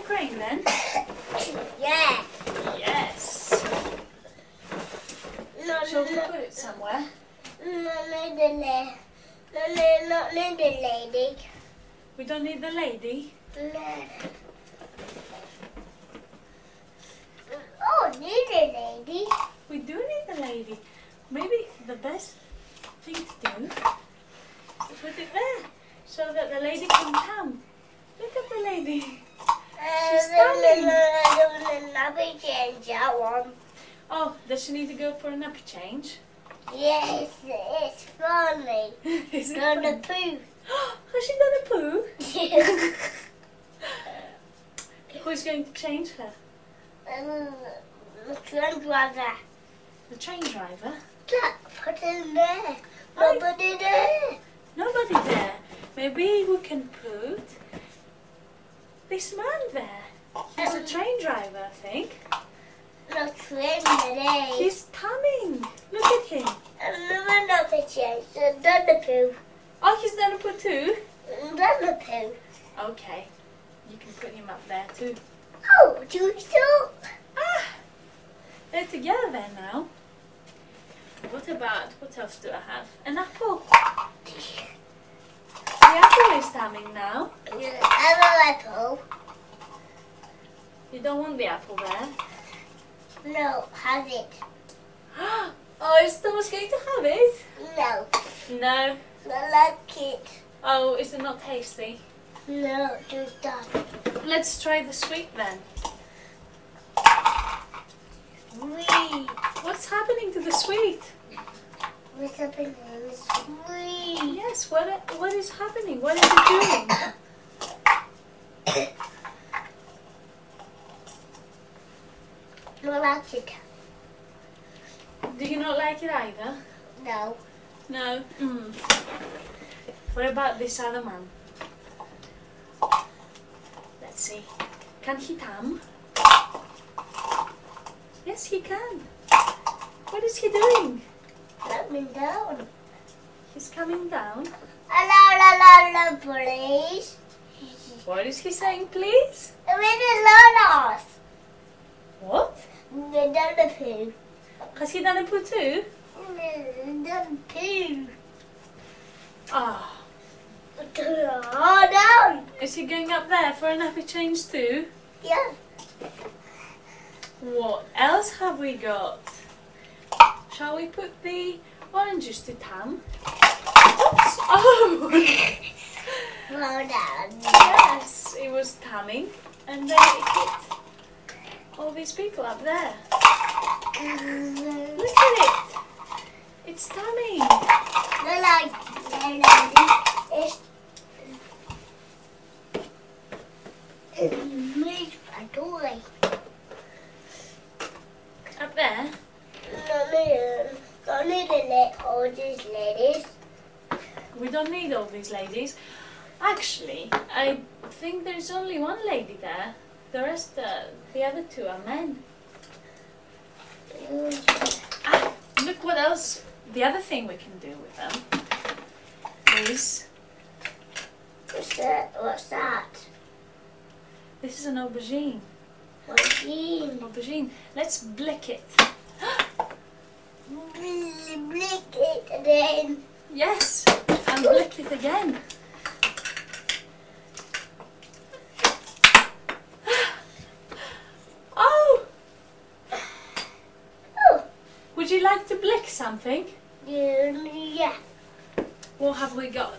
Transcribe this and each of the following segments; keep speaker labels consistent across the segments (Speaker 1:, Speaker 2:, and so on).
Speaker 1: crane then?
Speaker 2: Yeah.
Speaker 1: Yes. Shall we put it somewhere?
Speaker 2: Not need the lady.
Speaker 1: We don't need the lady.
Speaker 2: No. Oh, need a lady.
Speaker 1: We do need the lady. Maybe the best thing to do is to put it there so that the lady can come. Look at the lady. She's standing.
Speaker 2: Never change that one.
Speaker 1: Oh, does she need to go for a nappy change?
Speaker 2: Yes, it's funny.
Speaker 1: Is it
Speaker 2: Done the
Speaker 1: fun?
Speaker 2: poo.
Speaker 1: Has she done a poo?
Speaker 2: Yeah.
Speaker 1: Who's going to change her?
Speaker 2: The train driver.
Speaker 1: The train driver?
Speaker 2: Look, put it in there. Nobody there.
Speaker 1: Nobody there. Maybe we can put this man there. He's a train driver, I think.
Speaker 2: The train there.
Speaker 1: He's coming. Look at him.
Speaker 2: Another change. Done the poo.
Speaker 1: Oh, he's done a poo too?
Speaker 2: Done the poo.
Speaker 1: Okay. You can put him up there too.
Speaker 2: Oh, do you still?
Speaker 1: Ah! They're together there now. What else do I have? An apple. The apple is coming now.
Speaker 2: Apple.
Speaker 1: You don't want the apple there?
Speaker 2: No, have it.
Speaker 1: Oh, is Thomas going to have it?
Speaker 2: No,
Speaker 1: No.
Speaker 2: I like it.
Speaker 1: Oh, is it not tasty?
Speaker 2: No, do that.
Speaker 1: Let's try the sweet then.
Speaker 2: Wee.
Speaker 1: What's happening to the sweet?
Speaker 2: What's happening? Wee.
Speaker 1: Yes, what is happening? What is it doing?
Speaker 2: No, I like it.
Speaker 1: Do you not like it either?
Speaker 2: No.
Speaker 1: No. What about this other man? Let's see. Can he come? Yes, he can. What is he doing?
Speaker 2: Let me down.
Speaker 1: He's coming down.
Speaker 2: Hello, please.
Speaker 1: What is he saying, please?
Speaker 2: Where's the Lolas?
Speaker 1: What?
Speaker 2: They done the poo.
Speaker 1: Has he done a poo too?
Speaker 2: They done poo.
Speaker 1: Ah.
Speaker 2: Oh, no.
Speaker 1: Is he going up there for a nappy change too?
Speaker 2: Yeah.
Speaker 1: What else have we got? Shall we put the oranges to Tam? Oops. Oh!
Speaker 2: Well done.
Speaker 1: Yes, it was tamming and then it hit all these people up there. Look at it! It's tamming.
Speaker 2: It's me, a toy.
Speaker 1: Up there?
Speaker 2: Don't need to let all these ladies.
Speaker 1: We don't need all these ladies. Actually, I think there's only one lady there. The rest, the other two are men. Ah, look what else. The other thing we can do with them is...
Speaker 2: What's that?
Speaker 1: This is an aubergine. Aubergine. Let's blick it.
Speaker 2: Blick it then.
Speaker 1: Yes, and blick it again. Oh!
Speaker 2: Oh.
Speaker 1: Would you like to blick something?
Speaker 2: Yeah.
Speaker 1: What have we got?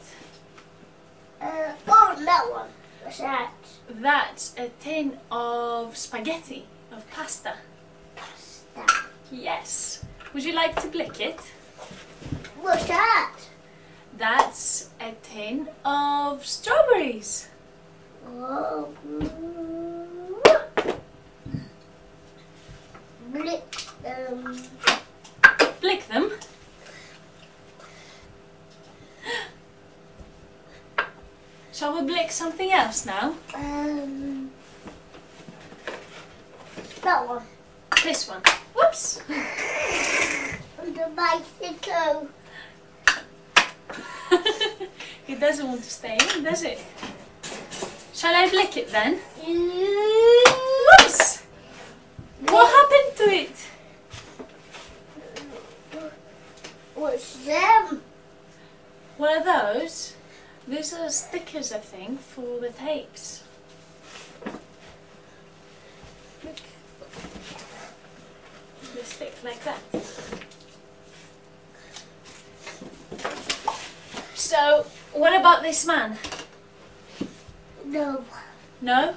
Speaker 2: Oh, that one. What's that?
Speaker 1: That's a tin of spaghetti, of pasta.
Speaker 2: Pasta.
Speaker 1: Yes. Would you like to blick it?
Speaker 2: What's that?
Speaker 1: That's a tin of strawberries.
Speaker 2: Oh. Blick.
Speaker 1: Blick them. Shall we blick something else now?
Speaker 2: That one.
Speaker 1: This one. Whoops.
Speaker 2: The bicycle.
Speaker 1: It doesn't want to stay in, does it? Shall I blick it then?
Speaker 2: Mm.
Speaker 1: Whoops! What happened to it?
Speaker 2: What's them?
Speaker 1: What are those? These are stickers, I think, for the tapes. Look. They stick like that. So, what about this man?
Speaker 2: No.
Speaker 1: No?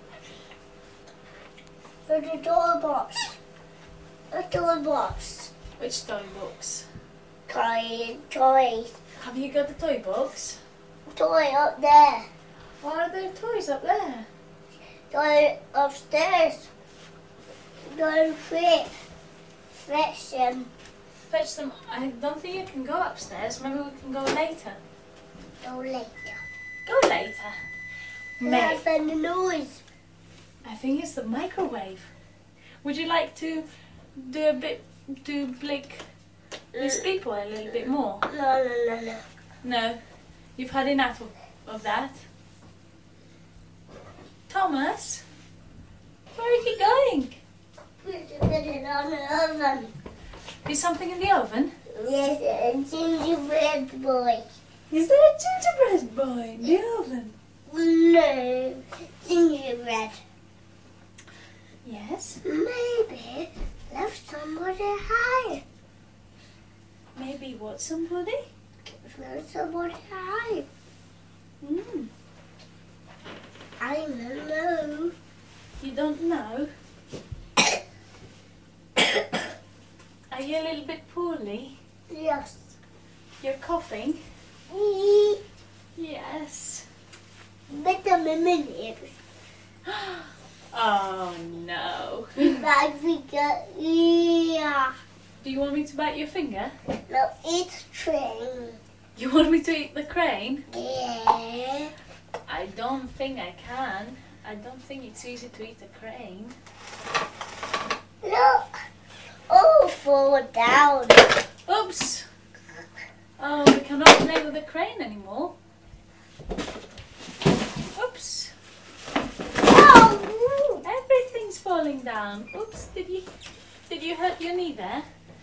Speaker 2: For the toy box. The toy box.
Speaker 1: Which toy box?
Speaker 2: Toy.
Speaker 1: Have you got the toy box?
Speaker 2: Toy up there.
Speaker 1: Why are there toys up there?
Speaker 2: Toy upstairs. Toy fetch them.
Speaker 1: Fetch them. I don't think you can go upstairs. Maybe we can go later.
Speaker 2: Go later.
Speaker 1: Go later.
Speaker 2: That's the noise.
Speaker 1: I think it's the microwave. Would you like to do blick these people a little bit more?
Speaker 2: No.
Speaker 1: No, you've had enough of that. Thomas, where are you going?
Speaker 2: Put it on the oven.
Speaker 1: Is something in the oven?
Speaker 2: Yes, a gingerbread boy.
Speaker 1: Is there a gingerbread boy in the oven?
Speaker 2: No, gingerbread.
Speaker 1: Yes.
Speaker 2: Maybe left somebody high.
Speaker 1: Maybe what, somebody?
Speaker 2: Left somebody high.
Speaker 1: Mm.
Speaker 2: I don't know.
Speaker 1: You don't know? Are you a little bit poorly?
Speaker 2: Yes.
Speaker 1: You're coughing? Yes.
Speaker 2: Better me minute.
Speaker 1: Oh no.
Speaker 2: Bad finger. Yeah.
Speaker 1: Do you want me to bite your finger?
Speaker 2: No, it's train.
Speaker 1: You want me to eat the crane?
Speaker 2: Yeah.
Speaker 1: I don't think I can. I don't think it's easy to eat a crane.
Speaker 2: Look. Oh, fall down.
Speaker 1: Oops! Oh, we cannot play with the crane anymore. Oops!
Speaker 2: Oh.
Speaker 1: Everything's falling down. Oops! Did you hurt your knee there?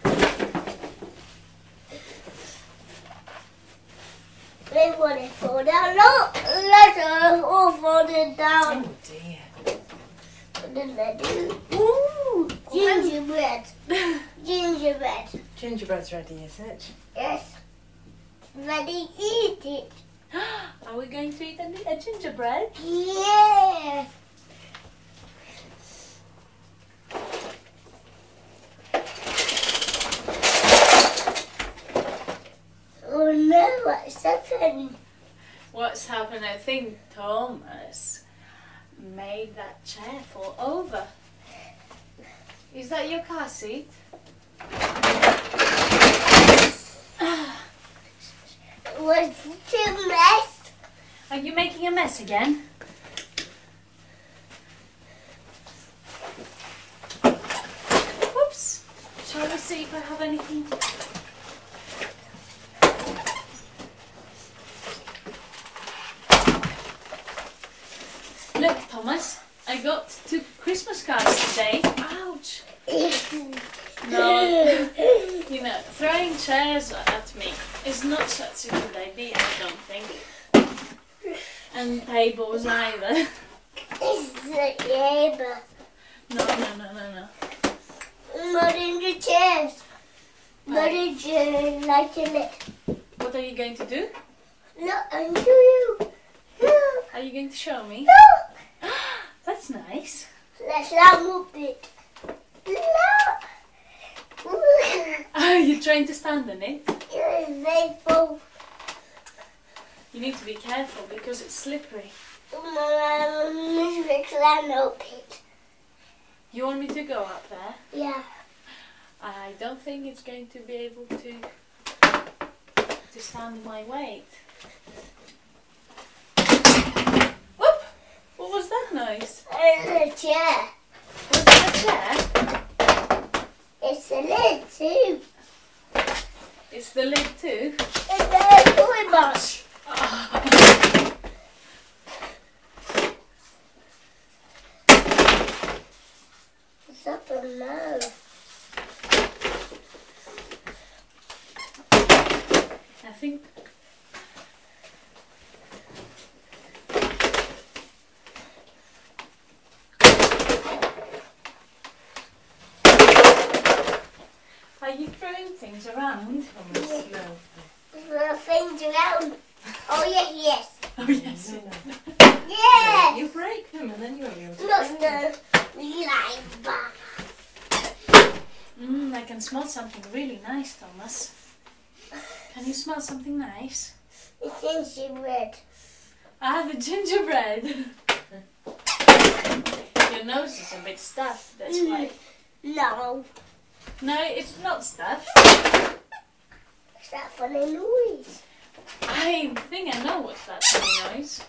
Speaker 2: They want to fall down. Look, let us all falling down.
Speaker 1: Oh dear.
Speaker 2: What did I do? Ooh, gingerbread. Gingerbread.
Speaker 3: Gingerbread's ready, is it?
Speaker 2: Yes. Ready, eat it.
Speaker 1: Are we going to eat a gingerbread?
Speaker 2: Yeah. Oh no, what's happening?
Speaker 1: What's happened? I think Thomas made that chair fall over. Is that your car seat?
Speaker 2: What's the mess?
Speaker 1: Are you making a mess again? Whoops! Shall we see if I have anything? Look, Thomas, I got 2 Christmas cards today. Ouch! No, you know, throwing chairs at me is not such a good idea, I don't think. And tables either.
Speaker 2: It's the neighbor.
Speaker 1: No.
Speaker 2: Not in the chairs. Not in the like in it.
Speaker 1: What are you going to do?
Speaker 2: Look, and do you? Look,
Speaker 1: Are you going to show me?
Speaker 2: look.
Speaker 1: That's nice.
Speaker 2: Let's not move it. Look.
Speaker 1: Oh, you're trying to stand on it?
Speaker 2: Rainbow.
Speaker 1: You need to be careful because it's slippery. You want me to go up there?
Speaker 2: Yeah.
Speaker 1: I don't think it's going to be able to stand my weight. Whoop! What was that noise?
Speaker 2: It's a chair.
Speaker 1: Was that a chair?
Speaker 2: It's a lid too.
Speaker 1: It's the lid too.
Speaker 2: It's a toy box. Oh, yes, yes.
Speaker 1: Oh, yes.
Speaker 3: No.
Speaker 2: Yes.
Speaker 3: You break them and then you won't be able to
Speaker 2: Not
Speaker 3: play them.
Speaker 2: the live back.
Speaker 1: I can smell something really nice, Thomas. Can you smell something nice?
Speaker 2: It's gingerbread.
Speaker 1: Ah, the gingerbread. Your nose is a bit stuffed, that's why.
Speaker 2: No.
Speaker 1: No, it's not stuffed.
Speaker 2: Is that funny noise?
Speaker 1: I think I know what's that funny noise.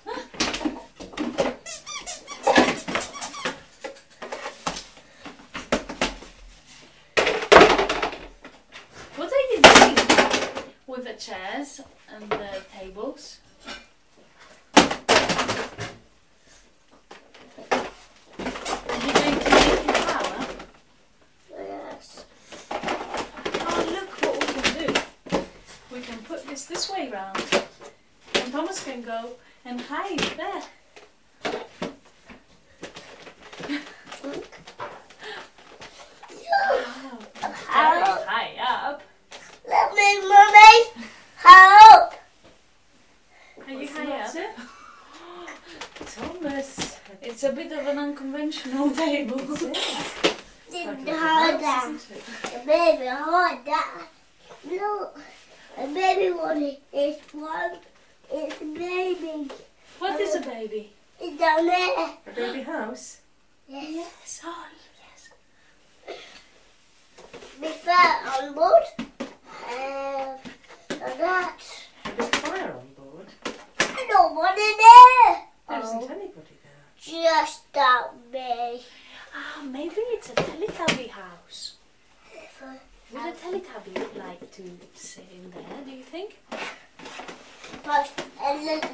Speaker 1: What are you doing with the chairs and the tables? Are you going to make a flower?
Speaker 2: Yes.
Speaker 1: Oh, look what we can do. We can put this way round. And Thomas can go and hide there. Wow, very
Speaker 2: Help.
Speaker 1: high up.
Speaker 2: Let me, Mummy. Help.
Speaker 1: Are you
Speaker 3: What's the
Speaker 1: high up?
Speaker 3: matter? Thomas.
Speaker 1: It's a bit of an unconventional table.
Speaker 3: It is. Like a
Speaker 2: Hold
Speaker 3: little house,
Speaker 2: on.
Speaker 3: isn't it?
Speaker 2: The baby, hold on. Look. The baby one is one. It's a baby.
Speaker 1: What is a baby?
Speaker 2: It's down there.
Speaker 3: A baby house.
Speaker 2: Yes.
Speaker 1: Yes, oh, yes.
Speaker 2: Before on board. And that.
Speaker 3: A big fire on board.
Speaker 2: Nobody there.
Speaker 3: There isn't anybody there.
Speaker 2: Just that me.
Speaker 1: Ah, maybe it's a Teletubby house. Would a Teletubby like to sit in there, do you think?
Speaker 2: But let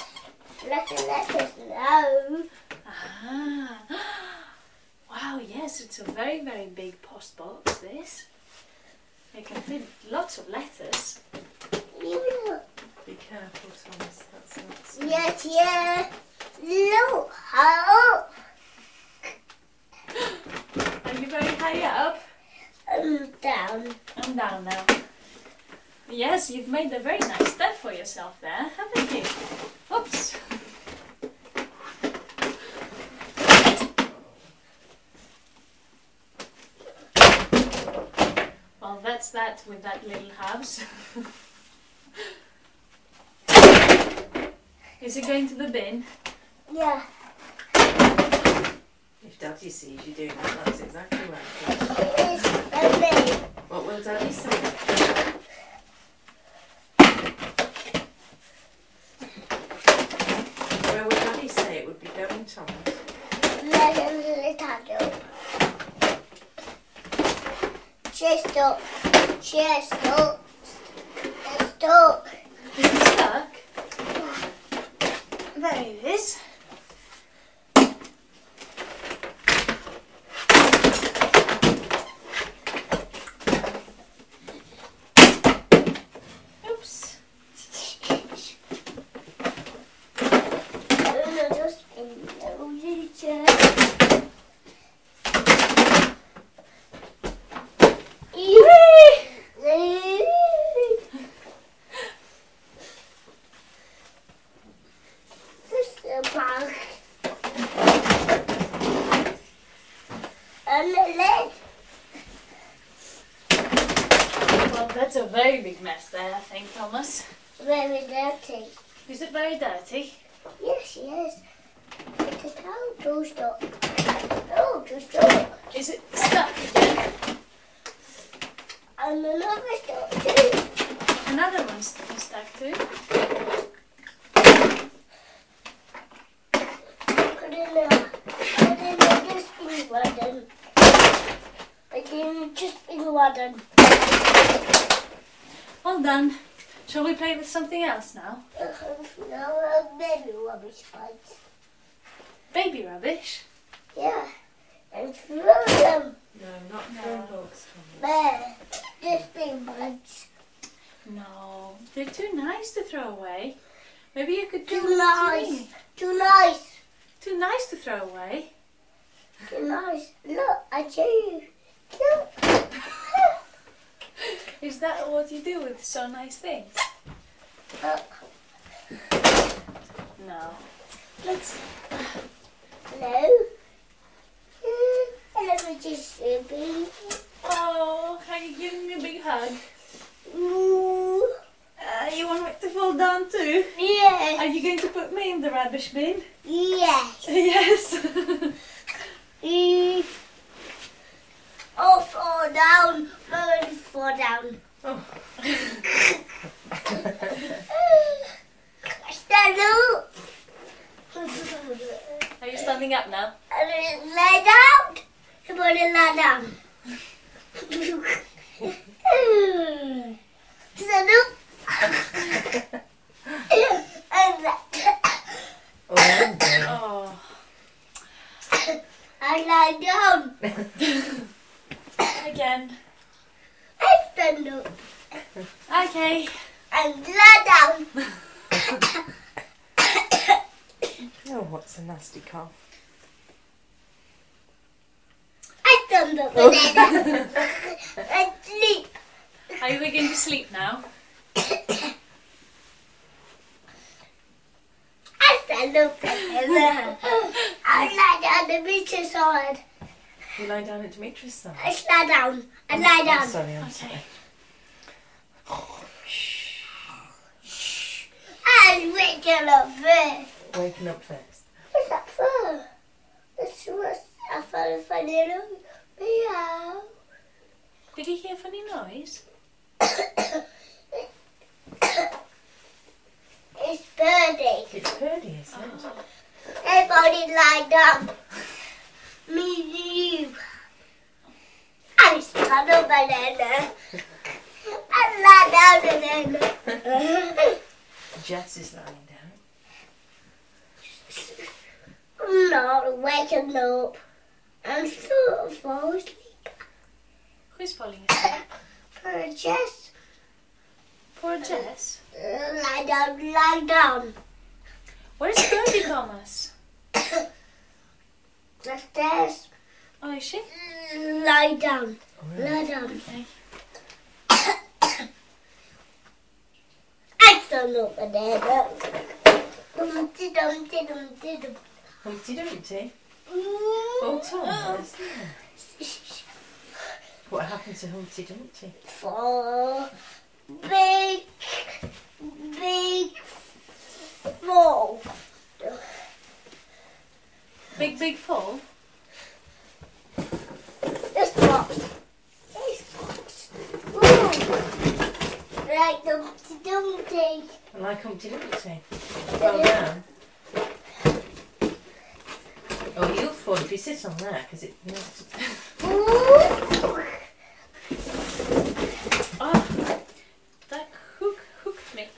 Speaker 2: us know.
Speaker 1: Ah. Wow, yes, it's a very, very big post box, this. It can fit lots of letters.
Speaker 2: Yeah.
Speaker 3: Be careful, Thomas. That's
Speaker 2: Yes, yeah. Look, how
Speaker 1: Are you very high up?
Speaker 2: down.
Speaker 1: I'm down now. Yes, you've made a very nice step for yourself there, haven't you? Oops. Well, that's that with that little house. Is it going to the bin?
Speaker 2: Yeah.
Speaker 3: If Daddy sees you doing that, that's exactly right.
Speaker 2: It's a baby.
Speaker 3: What will Daddy say? Where would Daddy say it would be going, Thomas?
Speaker 2: Let a little. Chest up. Chest up. Chest up.
Speaker 1: Is it stuck? There it is. Oops.
Speaker 2: Just in the chest. And the leg.
Speaker 1: Well, that's a very big mess there, I think, Thomas.
Speaker 2: Very dirty.
Speaker 1: Is it very dirty?
Speaker 2: Yes, yes. It's a towel toast up. Oh, just up.
Speaker 1: Is it stuck again?
Speaker 2: And another stuck too.
Speaker 1: Another one's stuck too.
Speaker 2: Put in a dustbin wagon. Put in a dustbin wagon.
Speaker 1: All done. Shall we play with something else now?
Speaker 2: Now a baby rubbish bags.
Speaker 1: Baby rubbish?
Speaker 2: Yeah. And throw them.
Speaker 3: No, not phone books, Thomas.
Speaker 2: There. Dustbin bags.
Speaker 1: No, they're too nice to throw away. Maybe you could do
Speaker 2: Too
Speaker 1: what you
Speaker 2: nice.
Speaker 1: need.
Speaker 2: Too nice.
Speaker 1: Too nice to throw away.
Speaker 2: Too nice. Look, I show you. Look.
Speaker 1: Is that what you do with so nice things?
Speaker 2: Look.
Speaker 1: now. Let's.
Speaker 2: Hello. Hello, just sleeping.
Speaker 1: Oh, are you giving me a big hug?
Speaker 2: Ooh.
Speaker 1: You want me to fall down too?
Speaker 2: Yes.
Speaker 1: Are you going to put me in the rubbish bin?
Speaker 2: Yes.
Speaker 1: Yes.
Speaker 2: Oh, fall down. Mama, fall down.
Speaker 3: Oh.
Speaker 2: Stand up.
Speaker 1: Are you standing up now?
Speaker 2: Lie down. Come on and lie down. Stand up.
Speaker 3: Oh, dear.
Speaker 1: Oh.
Speaker 2: I lie down.
Speaker 1: Again.
Speaker 2: I stand up.
Speaker 1: Okay.
Speaker 2: And lie down.
Speaker 3: Oh, what's a nasty cough?
Speaker 2: I stand up and then I sleep.
Speaker 1: Are you going to sleep now?
Speaker 2: I stand up and then I lie down the beach's side.
Speaker 3: You lie down at Dimitri's side.
Speaker 2: I lie down. I lie
Speaker 3: I'm
Speaker 2: down.
Speaker 3: sorry, I'm
Speaker 1: Okay.
Speaker 3: sorry.
Speaker 2: I'm waking up first.
Speaker 3: Waking up first.
Speaker 2: What's that for? That's what I found funny. Meow.
Speaker 1: Did you hear a funny noise?
Speaker 2: It's birdie.
Speaker 3: It's Purdy, isn't it?
Speaker 2: Everybody lie down. Me, you. I stand up and then I lie down and then.
Speaker 3: Jess is lying down.
Speaker 2: I'm not waking up. I'm sort of falling asleep.
Speaker 1: Who's falling asleep?
Speaker 2: Just
Speaker 1: Poor Jess.
Speaker 2: lie down, lie down.
Speaker 1: Where's Birdie, Thomas?
Speaker 2: The stairs.
Speaker 1: Oh, is she?
Speaker 2: Lie down,
Speaker 3: Oh,
Speaker 2: lie down.
Speaker 1: Okay.
Speaker 2: I stand up and then. Dumpty, dumpty, dumpty, dumpty.
Speaker 3: Humpty Dumpty. Oh, Thomas. What happened to Humpty Dumpty?
Speaker 2: For big fall.
Speaker 1: Big fall?
Speaker 2: This box. This box. Ooh. Like Dumpty Dumpty.
Speaker 3: Like Humpty Dumpty. Fall down. Oh, you'll fall if you sit on there because it melts.
Speaker 2: Ooh.
Speaker 1: Oh, that hooked me.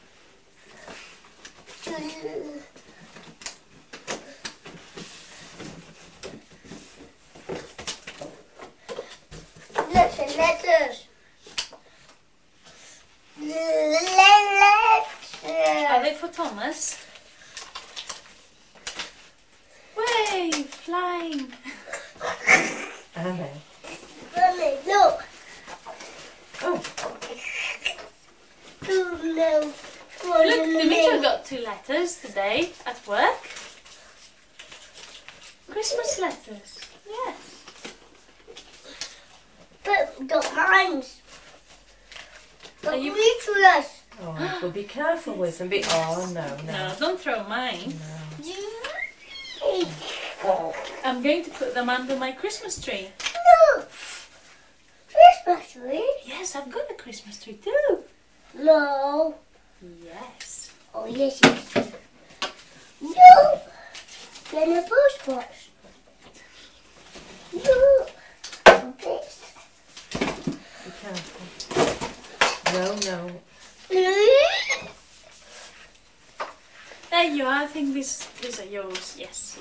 Speaker 2: Listen, letters.
Speaker 1: Are they for Thomas? Way, flying.
Speaker 3: Hello.
Speaker 2: Mommy, look.
Speaker 3: Oh,
Speaker 2: No.
Speaker 1: Look, Dimitri got 2 letters today at work. Christmas letters. Yes.
Speaker 2: But the hands.
Speaker 1: Are
Speaker 2: But
Speaker 1: you-
Speaker 2: useless.
Speaker 3: oh, well, be careful with them. Oh, no,
Speaker 1: No,
Speaker 3: no.
Speaker 1: don't throw mine.
Speaker 3: No.
Speaker 2: No.
Speaker 1: I'm going to put them under my Christmas tree.
Speaker 2: Christmas tree?
Speaker 1: Yes, I've got a Christmas tree too.
Speaker 2: No.
Speaker 1: Yes.
Speaker 2: Oh, yes, yes. No. Then a post box. No. This.
Speaker 3: Be careful. No, no.
Speaker 1: There you are. I think these are yours. Yes.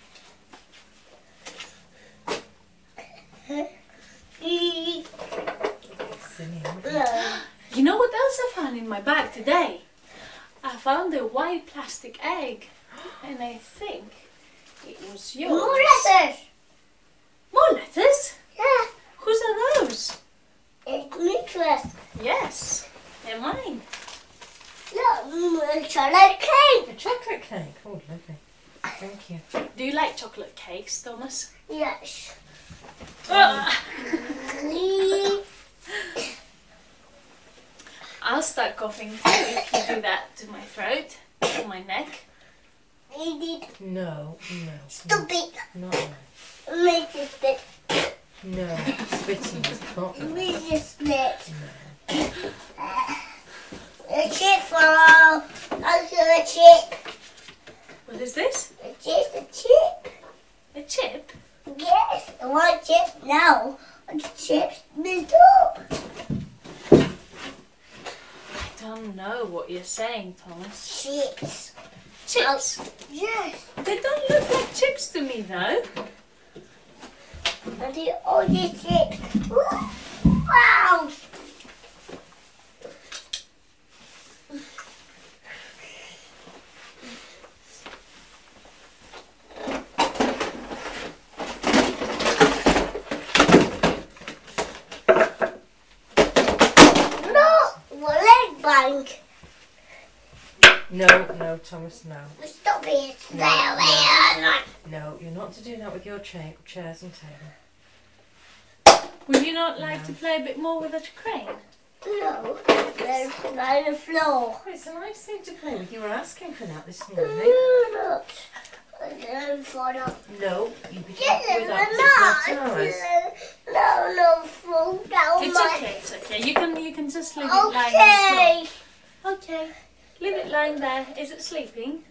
Speaker 3: Silly, aren't you?
Speaker 2: No.
Speaker 1: You know what else I found in my bag today? I found a white plastic egg, and I think it was yours.
Speaker 2: More letters.
Speaker 1: More letters?
Speaker 2: Yeah.
Speaker 1: Whose are those?
Speaker 2: It's Nicholas.
Speaker 1: Yes, they're mine.
Speaker 2: Look, chocolate cake.
Speaker 3: A chocolate cake. Oh, lovely. Thank you.
Speaker 1: Do you like chocolate cakes, Thomas?
Speaker 2: Yes.
Speaker 1: I'll start coughing too if you do that to my throat, to my neck.
Speaker 3: No.
Speaker 2: Stop it.
Speaker 3: Not right.
Speaker 2: Make it split.
Speaker 3: No. Spitting is not right.
Speaker 2: Make it split.
Speaker 3: No.
Speaker 2: A chip for all. Also a chip.
Speaker 1: What is this?
Speaker 2: It's just a chip.
Speaker 1: A chip?
Speaker 2: Yes, I want chip now. The chips split up.
Speaker 1: I don't know what you're saying, Thomas.
Speaker 2: Chips.
Speaker 1: Chips?
Speaker 2: Yes.
Speaker 1: They don't look like chips to me, though.
Speaker 2: And the only chips. Wow. Bank.
Speaker 3: No, Thomas, no.
Speaker 2: Stop it.
Speaker 3: No, you're not to do that with your chairs and table.
Speaker 1: Would you not like to play a bit more with a crane?
Speaker 2: No, there's on the floor.
Speaker 3: Oh, it's a nice thing to play with. You were asking for that this
Speaker 2: No,
Speaker 3: morning.
Speaker 2: not.
Speaker 3: No, you be
Speaker 2: Yes,
Speaker 3: careful with that. It's not ours.
Speaker 2: No, fall down
Speaker 1: It's okay. You can just leave it lying on the floor. Okay. Leave it lying there. Is it sleeping?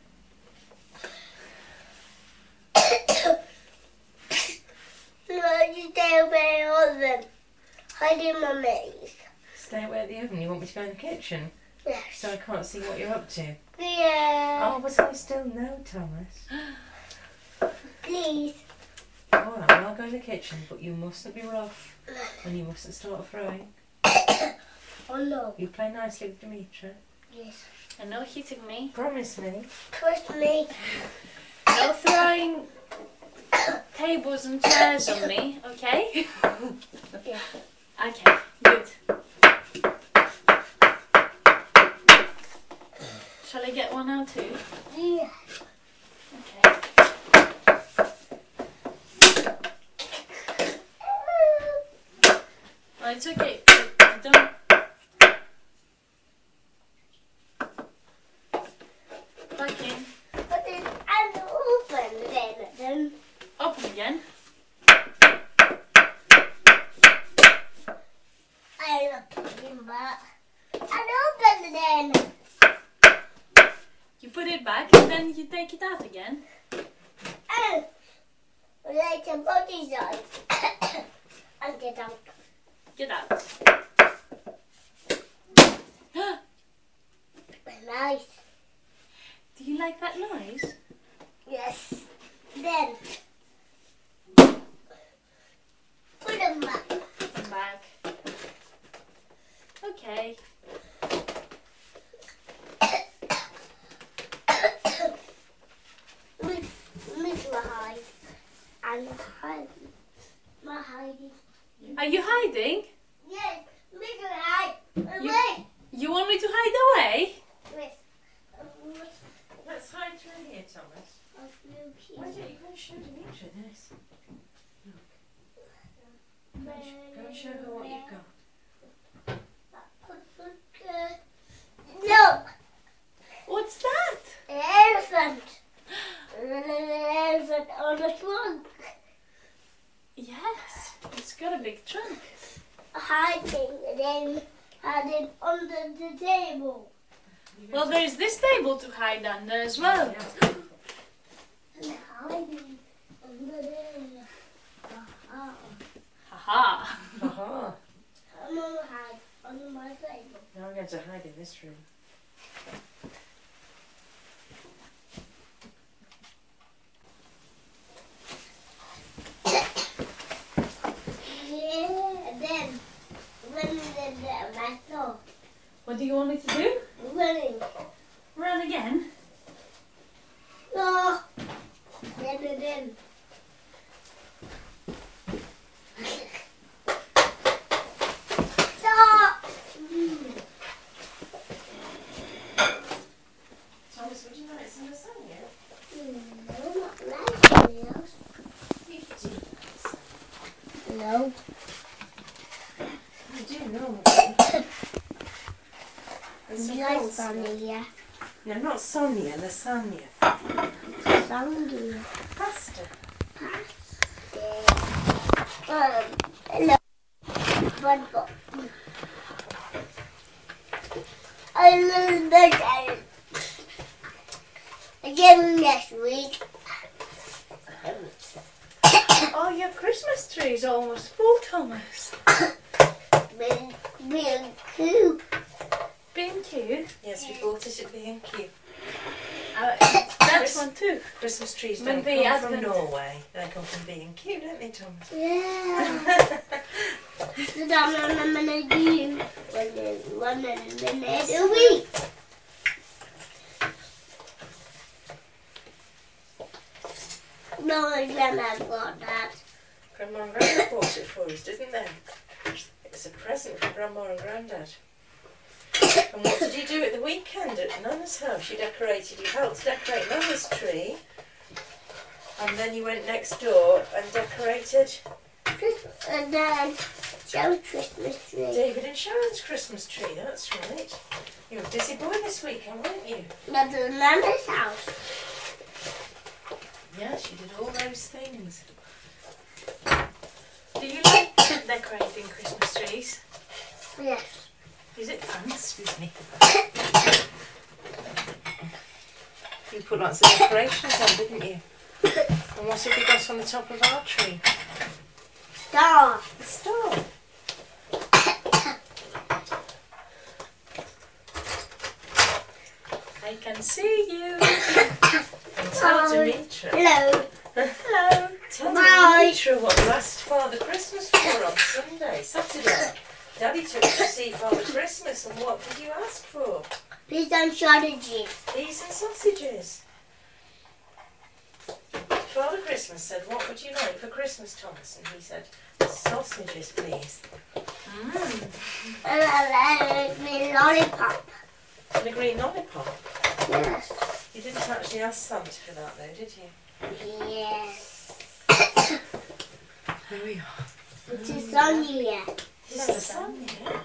Speaker 2: No, you stay away oven. Hide in my maze.
Speaker 3: Stay away at the oven. You want me to go in the kitchen?
Speaker 2: Yes.
Speaker 3: So I can't see what you're up to?
Speaker 2: Yeah.
Speaker 3: Oh, but I still know, Thomas.
Speaker 2: Please.
Speaker 3: Alright, well, I'll go in the kitchen, but you mustn't be rough. And you mustn't start throwing.
Speaker 2: Oh no.
Speaker 3: You play nicely with Demetra.
Speaker 2: Yes.
Speaker 1: And no hitting me.
Speaker 3: Promise me.
Speaker 2: Trust me.
Speaker 1: No throwing tables and chairs on me, okay?
Speaker 2: Yeah.
Speaker 1: Okay, good. Shall I get one out too?
Speaker 2: Yeah.
Speaker 1: Okay. Well, it's okay. Don't. Back in.
Speaker 2: But then I'm open then.
Speaker 1: Open again.
Speaker 2: I'm open back. I'm open then.
Speaker 1: You put it back and then you take it out again.
Speaker 2: Oh. Like a body side. And get out.
Speaker 1: Get out.
Speaker 2: Nice.
Speaker 1: Do you like that noise?
Speaker 2: Yes. Then. Put them back.
Speaker 1: Put them back. Okay.
Speaker 2: Miss Mahai. And my hiding.
Speaker 1: Are you hiding?
Speaker 2: Yes. Miss Mahai.
Speaker 1: You-
Speaker 2: Wait.
Speaker 1: You want me to hide away?
Speaker 2: Wait.
Speaker 3: Let's hide through here, Thomas. Why don't you go and show Demetra this? Look. Go and show her what you've got.
Speaker 2: No.
Speaker 1: What's that?
Speaker 2: An elephant. An elephant on the trunk.
Speaker 1: Yes, it's got a big trunk.
Speaker 2: Hiding and then hiding under the table.
Speaker 1: Well, there's this table to hide under as well.
Speaker 2: And hiding under there.
Speaker 1: Haha.
Speaker 3: Aha!
Speaker 2: I'm gonna hide under my table.
Speaker 3: Now I'm going to hide in this room.
Speaker 2: Yeah, and then run the back door.
Speaker 1: What do you want me to do?
Speaker 2: Running.
Speaker 1: Run again?
Speaker 2: No. Then. Stop.
Speaker 3: nights in lasagna?
Speaker 2: No, not lasagnas.
Speaker 3: You do lasagna.
Speaker 2: No.
Speaker 3: You do normally. And some
Speaker 2: You like
Speaker 3: coleslaw.
Speaker 2: lasagna?
Speaker 3: No, not Sonia, lasagna.
Speaker 2: Lasagna.
Speaker 3: Pasta.
Speaker 2: Hello. One book. I love the day. Again next week.
Speaker 1: Oh, your Christmas tree is almost full, Thomas.
Speaker 2: B&Q.
Speaker 1: B&Q?
Speaker 3: Yes, we bought it at B&Q.
Speaker 1: That's one too.
Speaker 3: Christmas trees
Speaker 1: When
Speaker 3: don't
Speaker 1: the
Speaker 3: come from
Speaker 1: Advent-
Speaker 3: Norway. They come from B&Q, don't they, Thomas?
Speaker 2: Yeah. So that's what I'm going to do. One minute a week. No, Grandma got that.
Speaker 3: Grandma and Grandad bought it for us, didn't they? It was a present from Grandma and Grandad. And what did you do at the weekend at Nana's house? You decorated, you helped decorate Nana's tree. And then you went next door and decorated
Speaker 2: And then Joe's Christmas tree.
Speaker 3: David and Sharon's Christmas tree, that's right. You were a busy boy this weekend, weren't you?
Speaker 2: That's Nana's house.
Speaker 3: Yes, you did all those things.
Speaker 1: Do you like decorating Christmas trees?
Speaker 2: Yes.
Speaker 1: Is it fun?
Speaker 3: Excuse me. You put lots of decorations on, didn't you? And what have we got on the top of our tree?
Speaker 2: Star.
Speaker 3: A star.
Speaker 1: I can see you.
Speaker 3: And tell Demetra.
Speaker 2: Hello.
Speaker 1: Hello.
Speaker 3: Tell
Speaker 2: Bye.
Speaker 3: Demetra what you asked Father Christmas for on Sunday, Saturday. Daddy took you to see Father Christmas, and what did you ask for?
Speaker 2: Pizza and sausages.
Speaker 3: Peas and sausages. Father Christmas said, "What would you like for Christmas, Thomas?" And he said, "Sausages, please."
Speaker 2: And I like me lollipop.
Speaker 3: And a green lollipop.
Speaker 2: Yes.
Speaker 3: You didn't actually ask Santa for that, though, did you?
Speaker 2: Yes.
Speaker 3: Here we are.
Speaker 2: It is sunny yet.
Speaker 3: Is the sun here?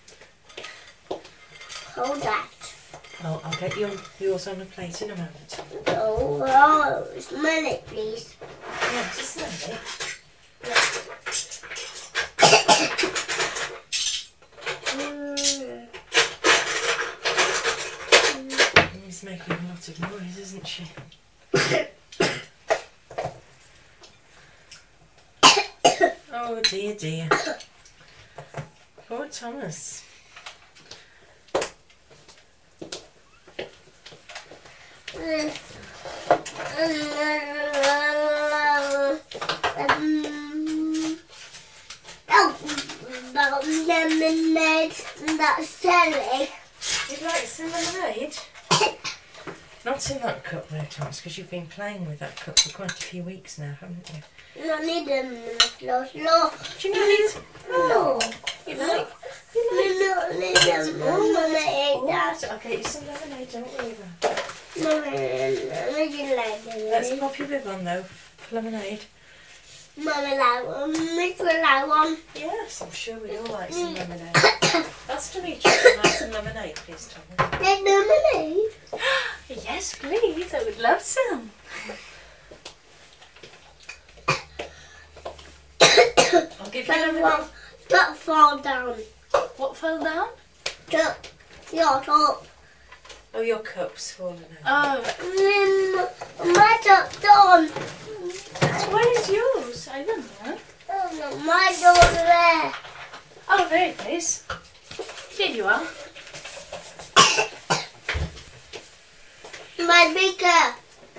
Speaker 2: Hold that.
Speaker 3: Oh, I'll get yours on a plate in a moment.
Speaker 2: Oh, smell it, please.
Speaker 3: Yeah, just smell it. She's making a lot of noise, isn't she? Oh dear, dear. Poor Thomas.
Speaker 2: Lemonade, that's silly.
Speaker 3: You'd like some lemonade? Not in that cup though, Thomas, because you've been playing with that cup for quite a few weeks now, haven't you?
Speaker 2: You don't need them slow.
Speaker 3: Do you know it?
Speaker 2: No.
Speaker 3: You like?
Speaker 2: You don't need them. Lemonade, that's
Speaker 3: I'll get you some lemonade, don't worry about it. Let's
Speaker 2: lemonade.
Speaker 3: pop your bib on though, for lemonade.
Speaker 2: Mommy like one, Miss will like one.
Speaker 3: Yes, I'm sure we all like some lemonade. That's Demetra, would like some lemonade, please, Thomas.
Speaker 2: Lemonade?
Speaker 1: Yes, please. I would love some.
Speaker 3: I'll give you lemonade.
Speaker 2: Don't fall down.
Speaker 1: What fell down?
Speaker 2: Don't. Your top.
Speaker 3: Oh, your cup's fallen over.
Speaker 1: Oh,
Speaker 2: My top down.
Speaker 1: where is yours? I don't know.
Speaker 2: Oh, no, my door there.
Speaker 1: Oh, there it is. Here you are.
Speaker 2: My beaker.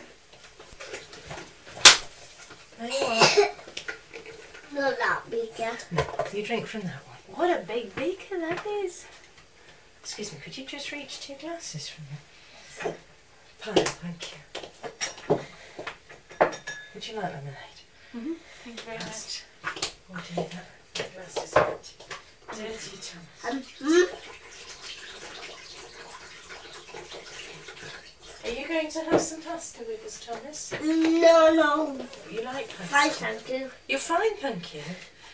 Speaker 3: There you are.
Speaker 2: Not that beaker.
Speaker 3: No, you drink from that one.
Speaker 1: What a big beaker that is.
Speaker 3: Excuse me, could you just reach 2 glasses from me? Pardon, thank you. Would you like lemonade?
Speaker 1: Mm-hmm. Thank you very much.
Speaker 3: Just order that. The glasses are dirty, Thomas. Are you going to have some pasta with us, Thomas?
Speaker 2: No.
Speaker 3: You like pasta?
Speaker 2: Fine, thank you.
Speaker 3: You're fine, thank you.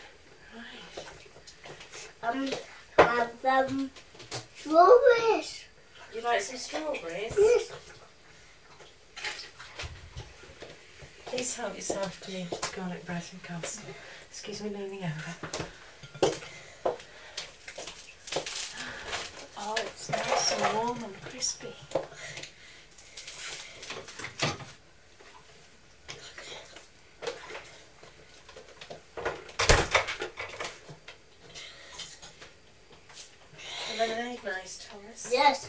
Speaker 3: Right.
Speaker 2: Have strawberries.
Speaker 3: You like some strawberries?
Speaker 2: Yes.
Speaker 3: Please help yourself to garlic bread and castle. Excuse me leaning over. Oh, it's nice and warm and crispy. Lemonade nice, Thomas?
Speaker 2: Yes.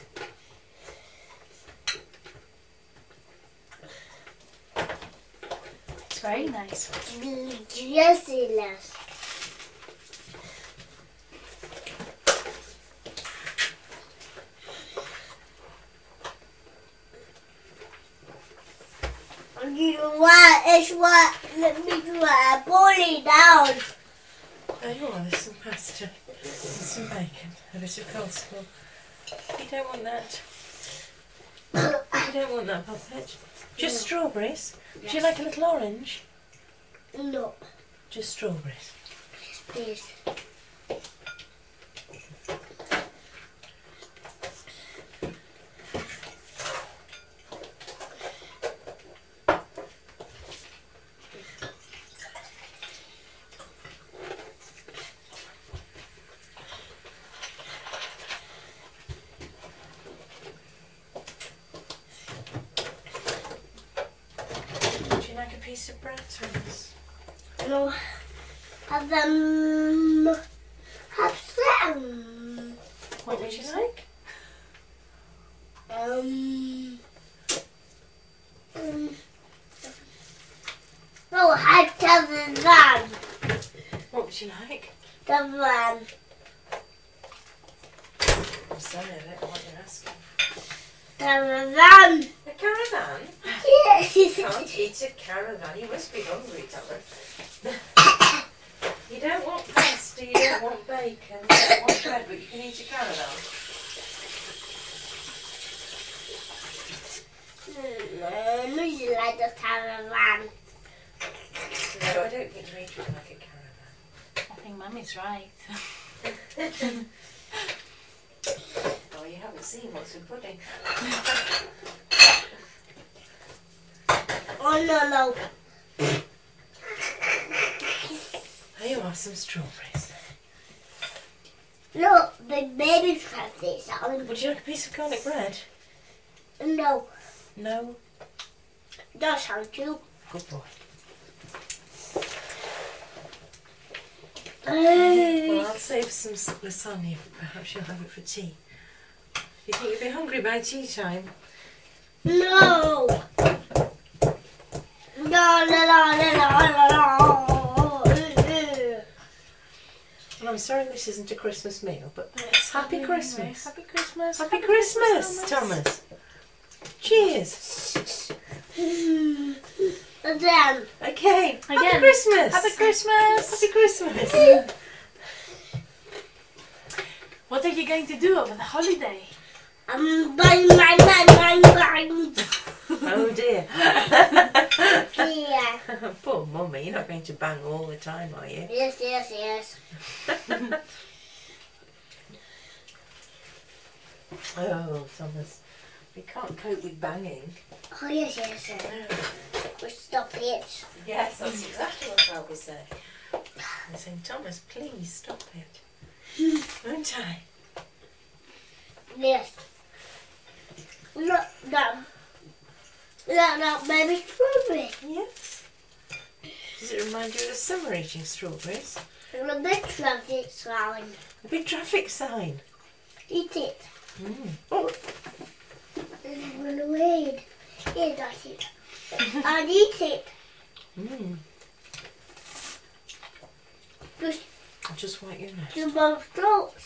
Speaker 1: It's very nice.
Speaker 2: Yes, yes. Let me pull it down.
Speaker 3: There you are, there's some pasta and some bacon, a bit of coleslaw. You don't want that. You don't want that, Puppet. Just strawberries?
Speaker 2: Yes.
Speaker 3: Would you like a little orange?
Speaker 2: No,
Speaker 3: Just strawberries.
Speaker 2: please.
Speaker 3: Would you like a piece of bread, Thomas?
Speaker 2: No, have some.
Speaker 3: What would you like?
Speaker 2: No, have the van.
Speaker 3: What would you like?
Speaker 2: The van.
Speaker 3: I'm sorry, I don't know what you're asking.
Speaker 2: The van.
Speaker 3: A caravan?
Speaker 2: Yes.
Speaker 3: You can't eat a caravan. You must be hungry, Thomas. You don't want pasta, you don't want bacon, you don't want bread, but you can eat a caravan.
Speaker 2: No, you like the caravan.
Speaker 3: No, I don't think Rach would like a caravan.
Speaker 1: I think Mummy's right.
Speaker 3: Oh, you haven't seen what's in pudding.
Speaker 2: Oh, no.
Speaker 3: There you are, some strawberries.
Speaker 2: Look, the baby has this on.
Speaker 3: Would you like a piece of garlic bread?
Speaker 2: No,
Speaker 3: No?
Speaker 2: that's how you.
Speaker 3: Good boy. Well, I'll save some lasagna. Perhaps you'll have it for tea. You think you'll be hungry by tea time?
Speaker 2: No. No.
Speaker 3: Well, I'm sorry this isn't a Christmas meal, but
Speaker 1: It's
Speaker 3: Happy
Speaker 1: anyway.
Speaker 3: Christmas.
Speaker 1: Happy Christmas.
Speaker 3: Happy Christmas, Thomas. Cheers.
Speaker 2: Then,
Speaker 3: Okay. Happy
Speaker 1: Again.
Speaker 3: Christmas.
Speaker 1: Happy Christmas.
Speaker 3: Happy Christmas.
Speaker 1: What are you going to do over the holiday?
Speaker 2: bang.
Speaker 3: Oh dear.
Speaker 2: Yeah.
Speaker 3: Poor mummy, you're not going to bang all the time, are you?
Speaker 2: Yes.
Speaker 3: Oh, Thomas, we can't cope with banging.
Speaker 2: Oh, yes. We'll stop it.
Speaker 3: Yes, that's exactly what I was saying. I'm saying, Thomas, please stop it. Won't I?
Speaker 2: Yes. Look, baby strawberry.
Speaker 3: Yes. Does it remind you of the summer eating strawberries?
Speaker 2: A big traffic sign.
Speaker 3: A big traffic sign.
Speaker 2: Eat it.
Speaker 3: Oh,
Speaker 2: I'm gonna wait. Yeah, that's it. I'll eat it. Just
Speaker 3: I'll just wipe your nose.
Speaker 2: to both throats.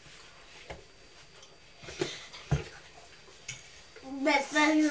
Speaker 2: That's very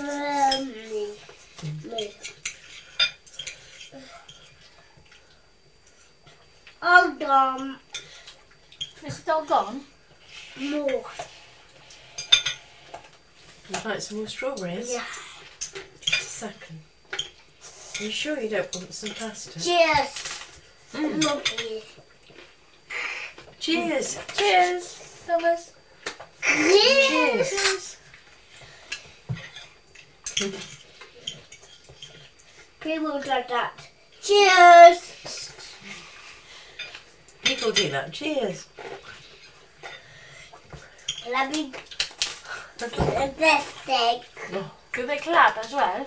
Speaker 2: all done.
Speaker 1: Is it all gone?
Speaker 2: More.
Speaker 3: Would you like some more strawberries?
Speaker 2: Yeah.
Speaker 3: Just a second. Are you sure you don't want some pasta?
Speaker 2: Cheers. Monkey.
Speaker 3: Cheers!
Speaker 1: Cheers, Thomas.
Speaker 2: Cheers. People do that. Cheers.
Speaker 3: People do that. Cheers!
Speaker 2: Let me this thing.
Speaker 3: Oh,
Speaker 1: Do they clap as well?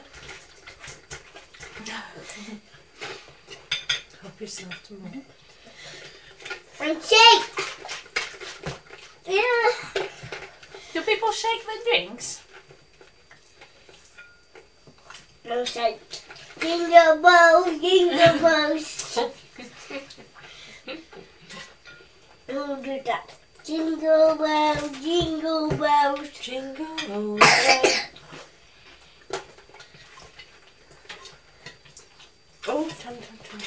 Speaker 3: help yourself to more.
Speaker 2: And shake. Yeah.
Speaker 1: Do people shake their drinks?
Speaker 2: No shake. Jingle bells, jingle bells. We'll do that. Jingle bells, jingle bells.
Speaker 3: Jingle all the way. Oh, tum.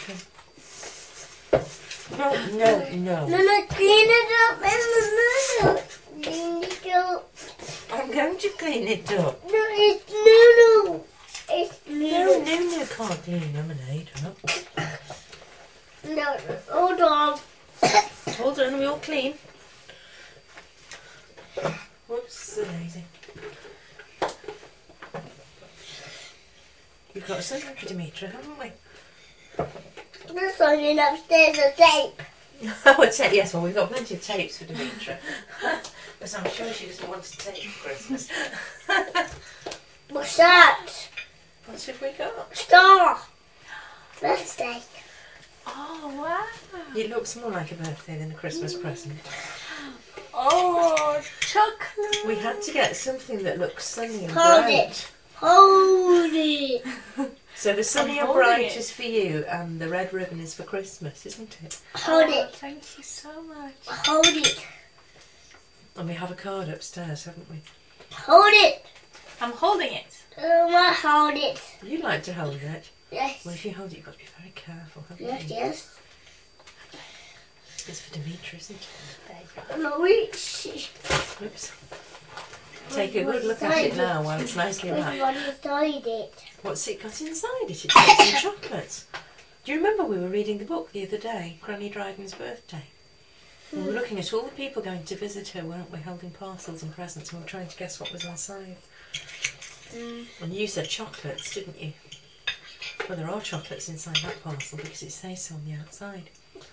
Speaker 3: No.
Speaker 2: No, clean it up. No. Clean it up.
Speaker 3: I'm going to clean it up.
Speaker 2: No, it's noodle. It's noodle.
Speaker 3: No, can't clean lemonade up.
Speaker 2: No, hold on.
Speaker 3: Hold on, we all clean. Whoops, the lady. We've got something for Demetra, haven't we?
Speaker 2: There's something upstairs, a tape.
Speaker 3: Oh, a tape. Yes, well, we've got plenty of tapes for Demetra. But I'm sure she doesn't want a tape for Christmas.
Speaker 2: What's that?
Speaker 3: What have we got?
Speaker 2: Star. Birthday.
Speaker 1: Oh, wow.
Speaker 3: It looks more like a birthday than a Christmas present.
Speaker 1: Oh, chocolate.
Speaker 3: We had to get something that looks sunny and
Speaker 2: Hold
Speaker 3: bright.
Speaker 2: it. Hold it.
Speaker 3: So the sunny
Speaker 1: I'm
Speaker 3: and
Speaker 1: holding
Speaker 3: bright
Speaker 1: it.
Speaker 3: is for you, and the red ribbon is for Christmas, isn't it?
Speaker 2: Hold
Speaker 1: Oh,
Speaker 2: it.
Speaker 1: thank you so much.
Speaker 2: Hold it.
Speaker 3: And we have a card upstairs, haven't we?
Speaker 2: Hold it.
Speaker 1: I'm holding it.
Speaker 2: Hold it.
Speaker 3: You'd like to hold it.
Speaker 2: Yes.
Speaker 3: Well, if you hold it, you've got to be very careful, haven't
Speaker 2: Yes,
Speaker 3: you?
Speaker 2: yes.
Speaker 3: It's for Demetra, isn't it?
Speaker 1: There you go.
Speaker 2: No, reach.
Speaker 3: Oops. Take a good look at it now while it's nicely wrapped.
Speaker 2: Everybody inside it.
Speaker 3: What's it got inside it? It's got some chocolates. Do you remember we were reading the book the other day, Granny Dryden's birthday? We were looking at all the people going to visit her, weren't we, holding parcels and presents, and we were trying to guess what was inside. And you said chocolates, didn't you? Well, there are chocolates inside that parcel because it says so on the outside.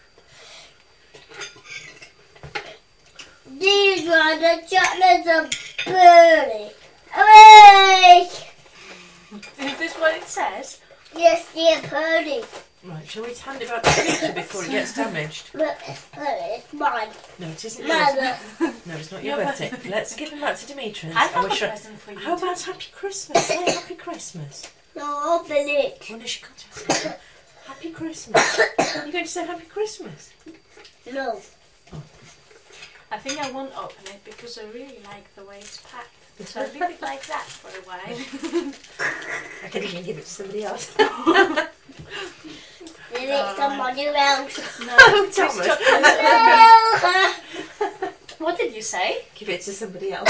Speaker 2: These are the chocolates of Pearly. Hooray!
Speaker 1: Is this what it says?
Speaker 2: Yes, dear Pearly.
Speaker 3: Right, shall we hand it back to Peter before it gets damaged?
Speaker 2: Look, it's mine.
Speaker 3: No, it isn't yours.
Speaker 2: Mother.
Speaker 3: No, it's not your birthday. Let's give him back to Demetra.
Speaker 1: I have a
Speaker 3: wish her-
Speaker 1: present for you.
Speaker 3: How about Happy Christmas? Say Happy Christmas.
Speaker 2: No, open it.
Speaker 3: When has she got to say Happy Christmas? You're going to say Happy Christmas?
Speaker 2: No.
Speaker 1: I think I won't open it because I really like the way it's packed. So I'll leave it like that for a while.
Speaker 3: I can even give it to somebody else.
Speaker 2: Give it somebody else.
Speaker 1: No,
Speaker 3: Oh,
Speaker 1: it's
Speaker 3: Thomas.
Speaker 1: chocolate.
Speaker 2: No.
Speaker 1: What did you say?
Speaker 3: Give it to somebody else.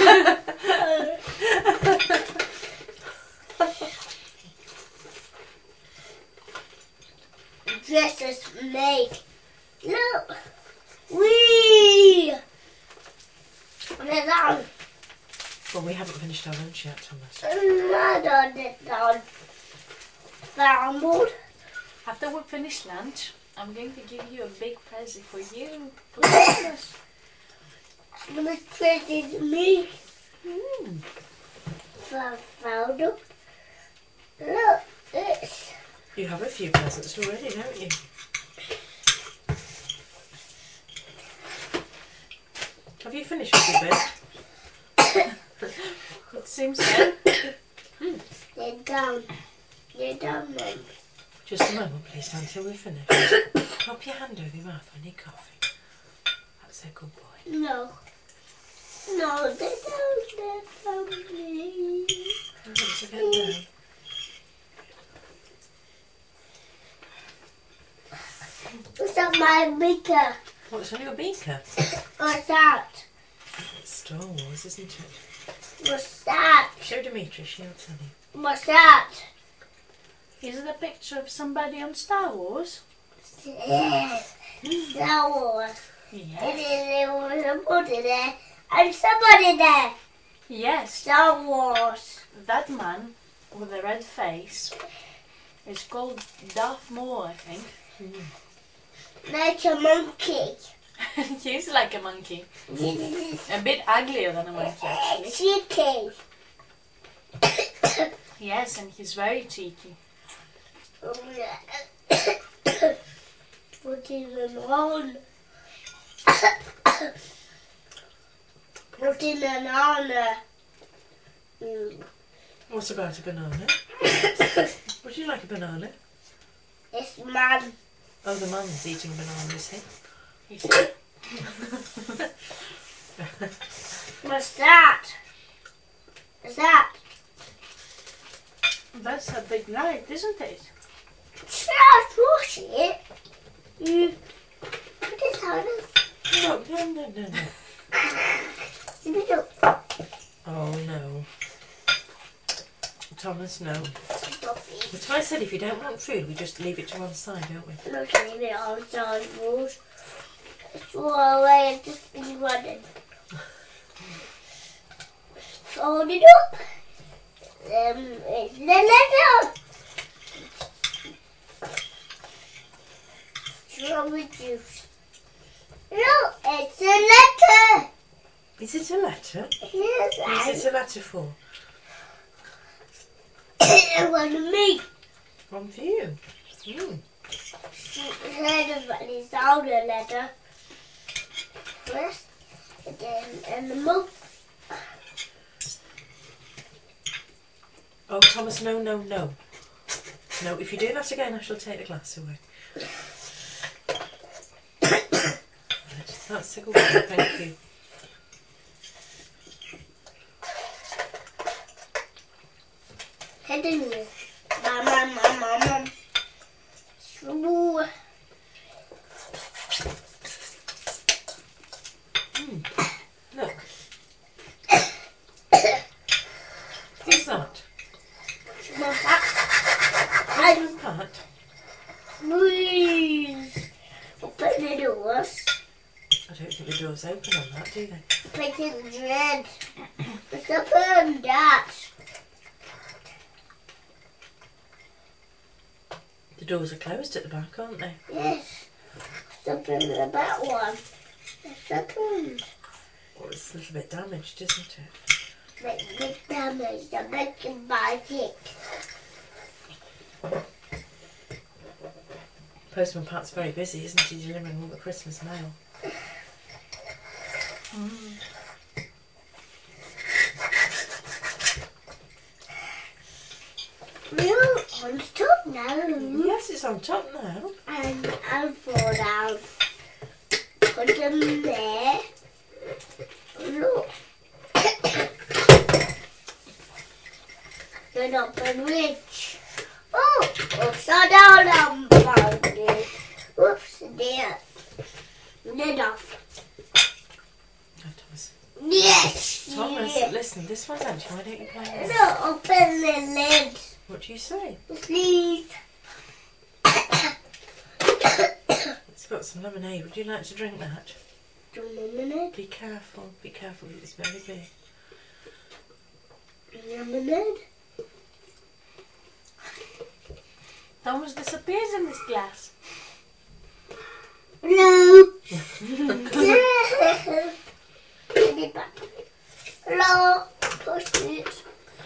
Speaker 2: This is made. Look. Wee. They're done.
Speaker 3: Well, we haven't finished our lunch yet, Thomas.
Speaker 2: Another done. Scrambled.
Speaker 1: After we finish lunch, I'm going to give you a big present for you for Christmas.
Speaker 2: This is me.
Speaker 3: Mm.
Speaker 2: Found it. Look, this.
Speaker 3: You have a few presents already, don't you? Have you finished with your bit?
Speaker 1: It seems so.
Speaker 2: They're done. They're done then.
Speaker 3: Just a moment, please, until we finish. Pop your hand over your mouth when you coffee. That's a good boy.
Speaker 2: No. No, they don't. They're from me.
Speaker 3: How does it get down?
Speaker 2: What's that, my beaker?
Speaker 3: What's on your beaker?
Speaker 2: What's that?
Speaker 3: It's Star Wars, isn't it?
Speaker 2: What's that?
Speaker 3: Show Demetria, she'll tell you.
Speaker 2: What's that?
Speaker 1: Is it a picture of somebody on Star Wars?
Speaker 2: Yes. Star Wars.
Speaker 1: Yes.
Speaker 2: There was a body there and somebody there.
Speaker 1: Yes.
Speaker 2: Star Wars.
Speaker 1: That man with the red face is called Darth Maul, I think.
Speaker 2: Like a monkey.
Speaker 1: He's like a monkey. A bit uglier than a monkey, actually.
Speaker 2: Cheeky.
Speaker 1: Yes, and he's very cheeky.
Speaker 2: Put in an on. Put in an honor.
Speaker 3: What about a banana? Would you like a banana?
Speaker 2: It's man.
Speaker 3: Oh, the mum's eating a banana, is he?
Speaker 1: He's
Speaker 2: What's that? What's that?
Speaker 1: That's a big light, isn't it?
Speaker 2: That's wash it. You put it on.
Speaker 3: No. Oh, no. Thomas, no. That's why I said if you don't want food, we just leave it to one side, don't we?
Speaker 2: Look, leave it on side rules. Throw away and just be running. Fold it up. It's the letter. Strawberry juice. No, it's a letter.
Speaker 3: Is it a letter?
Speaker 2: Yes,
Speaker 3: What is it a letter for?
Speaker 2: One of me.
Speaker 3: One for you.
Speaker 2: Everybody sound a letter. First, and the mouth.
Speaker 3: Oh, Thomas, no. No, if you do that again, I shall take the glass away. Right, that's a good one, thank you.
Speaker 2: Head in here. Mom. Shoo.
Speaker 3: Look. Who's that?
Speaker 2: What's that?
Speaker 3: Who's that?
Speaker 2: Please. Open the doors.
Speaker 3: I don't think the door's open on that, do they?
Speaker 2: Put it red. Let's open that.
Speaker 3: The doors are closed at the back, aren't they?
Speaker 2: Yes. Let's open the back one. Let's open.
Speaker 3: Well, it's a little bit damaged, isn't it?
Speaker 2: Make big damage. The bacon bite it.
Speaker 3: Postman Pat's very busy, isn't he, delivering all the Christmas mail?
Speaker 2: We're on top now.
Speaker 3: Yes, it's on top now.
Speaker 2: And I'll fall down. Put them there. Look. Then open which. Oh, upside down on Monday. Whoops, there. Lid off.
Speaker 3: Oh, Thomas.
Speaker 2: Yes.
Speaker 3: Thomas,
Speaker 2: Yeah.
Speaker 3: listen, this one's empty. Why don't you play this?
Speaker 2: No, open the lid.
Speaker 3: What do you say?
Speaker 2: Please.
Speaker 3: It's got some lemonade. Would you like to drink that?
Speaker 2: Do a minute.
Speaker 3: Be careful, it's very big.
Speaker 2: Lemonade.
Speaker 1: Thomas disappears in this glass.
Speaker 2: Hello. Give it back. Hello. Push it.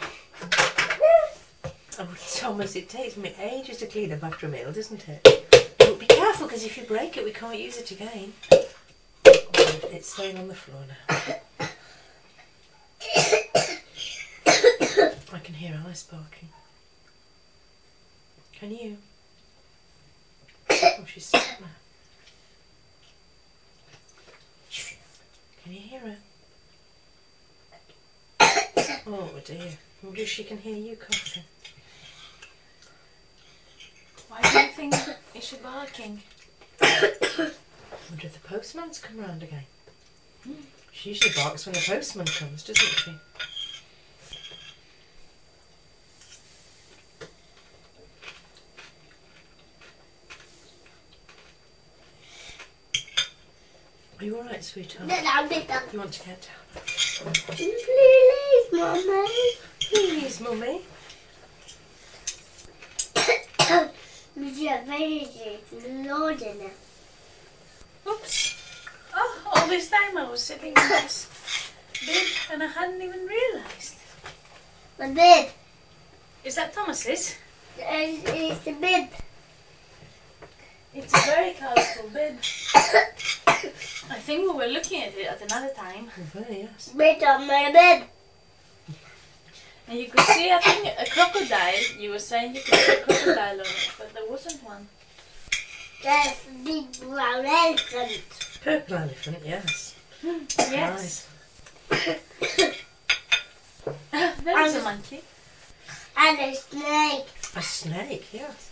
Speaker 3: Oh, Thomas, it takes me ages to clean up after a meal, doesn't it? But be careful, because if you break it, we can't use it again. Oh, it's staying on the floor now. I can hear Alice barking. Can you? Oh, she's stopped now. Can you hear her? Oh dear. I wonder if she can hear you coughing.
Speaker 1: Why do you think is she barking?
Speaker 3: I wonder if the postman's come round again. She usually barks when the postman comes, doesn't she? Are you alright, sweetheart?
Speaker 2: Sit down, sit down.
Speaker 3: You want to get down?
Speaker 2: Please, Mummy.
Speaker 3: Please, Mummy.
Speaker 2: You're very loading it.
Speaker 1: Oops. Oh, all this time I was sitting in this bed and I hadn't even realised.
Speaker 2: The bib.
Speaker 1: Is that Thomas's?
Speaker 2: It's the bib.
Speaker 1: It's a very colourful bed. I think we were looking at it at another time.
Speaker 3: Oh, very, yes.
Speaker 2: Bit on my bib.
Speaker 1: And you could see, I think, a crocodile. You were saying you could see a crocodile on it, but there wasn't one.
Speaker 2: There's a big brown elephant.
Speaker 3: Purple elephant, yes.
Speaker 1: Yes. There's a monkey.
Speaker 2: And a snake.
Speaker 3: A snake, yes.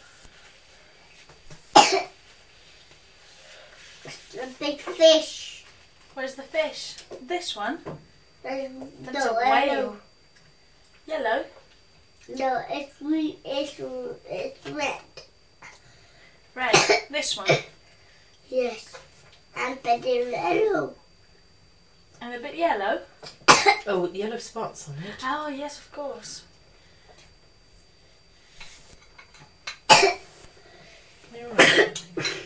Speaker 2: A big fish.
Speaker 1: Where's the fish? This one? That's
Speaker 2: No,
Speaker 1: a whale. Yellow?
Speaker 2: No, it's red.
Speaker 1: Red. This one.
Speaker 2: Yes. And a bit yellow.
Speaker 1: And a bit yellow.
Speaker 3: Oh, with yellow spots on it.
Speaker 1: Oh, yes, of course.
Speaker 3: You're right.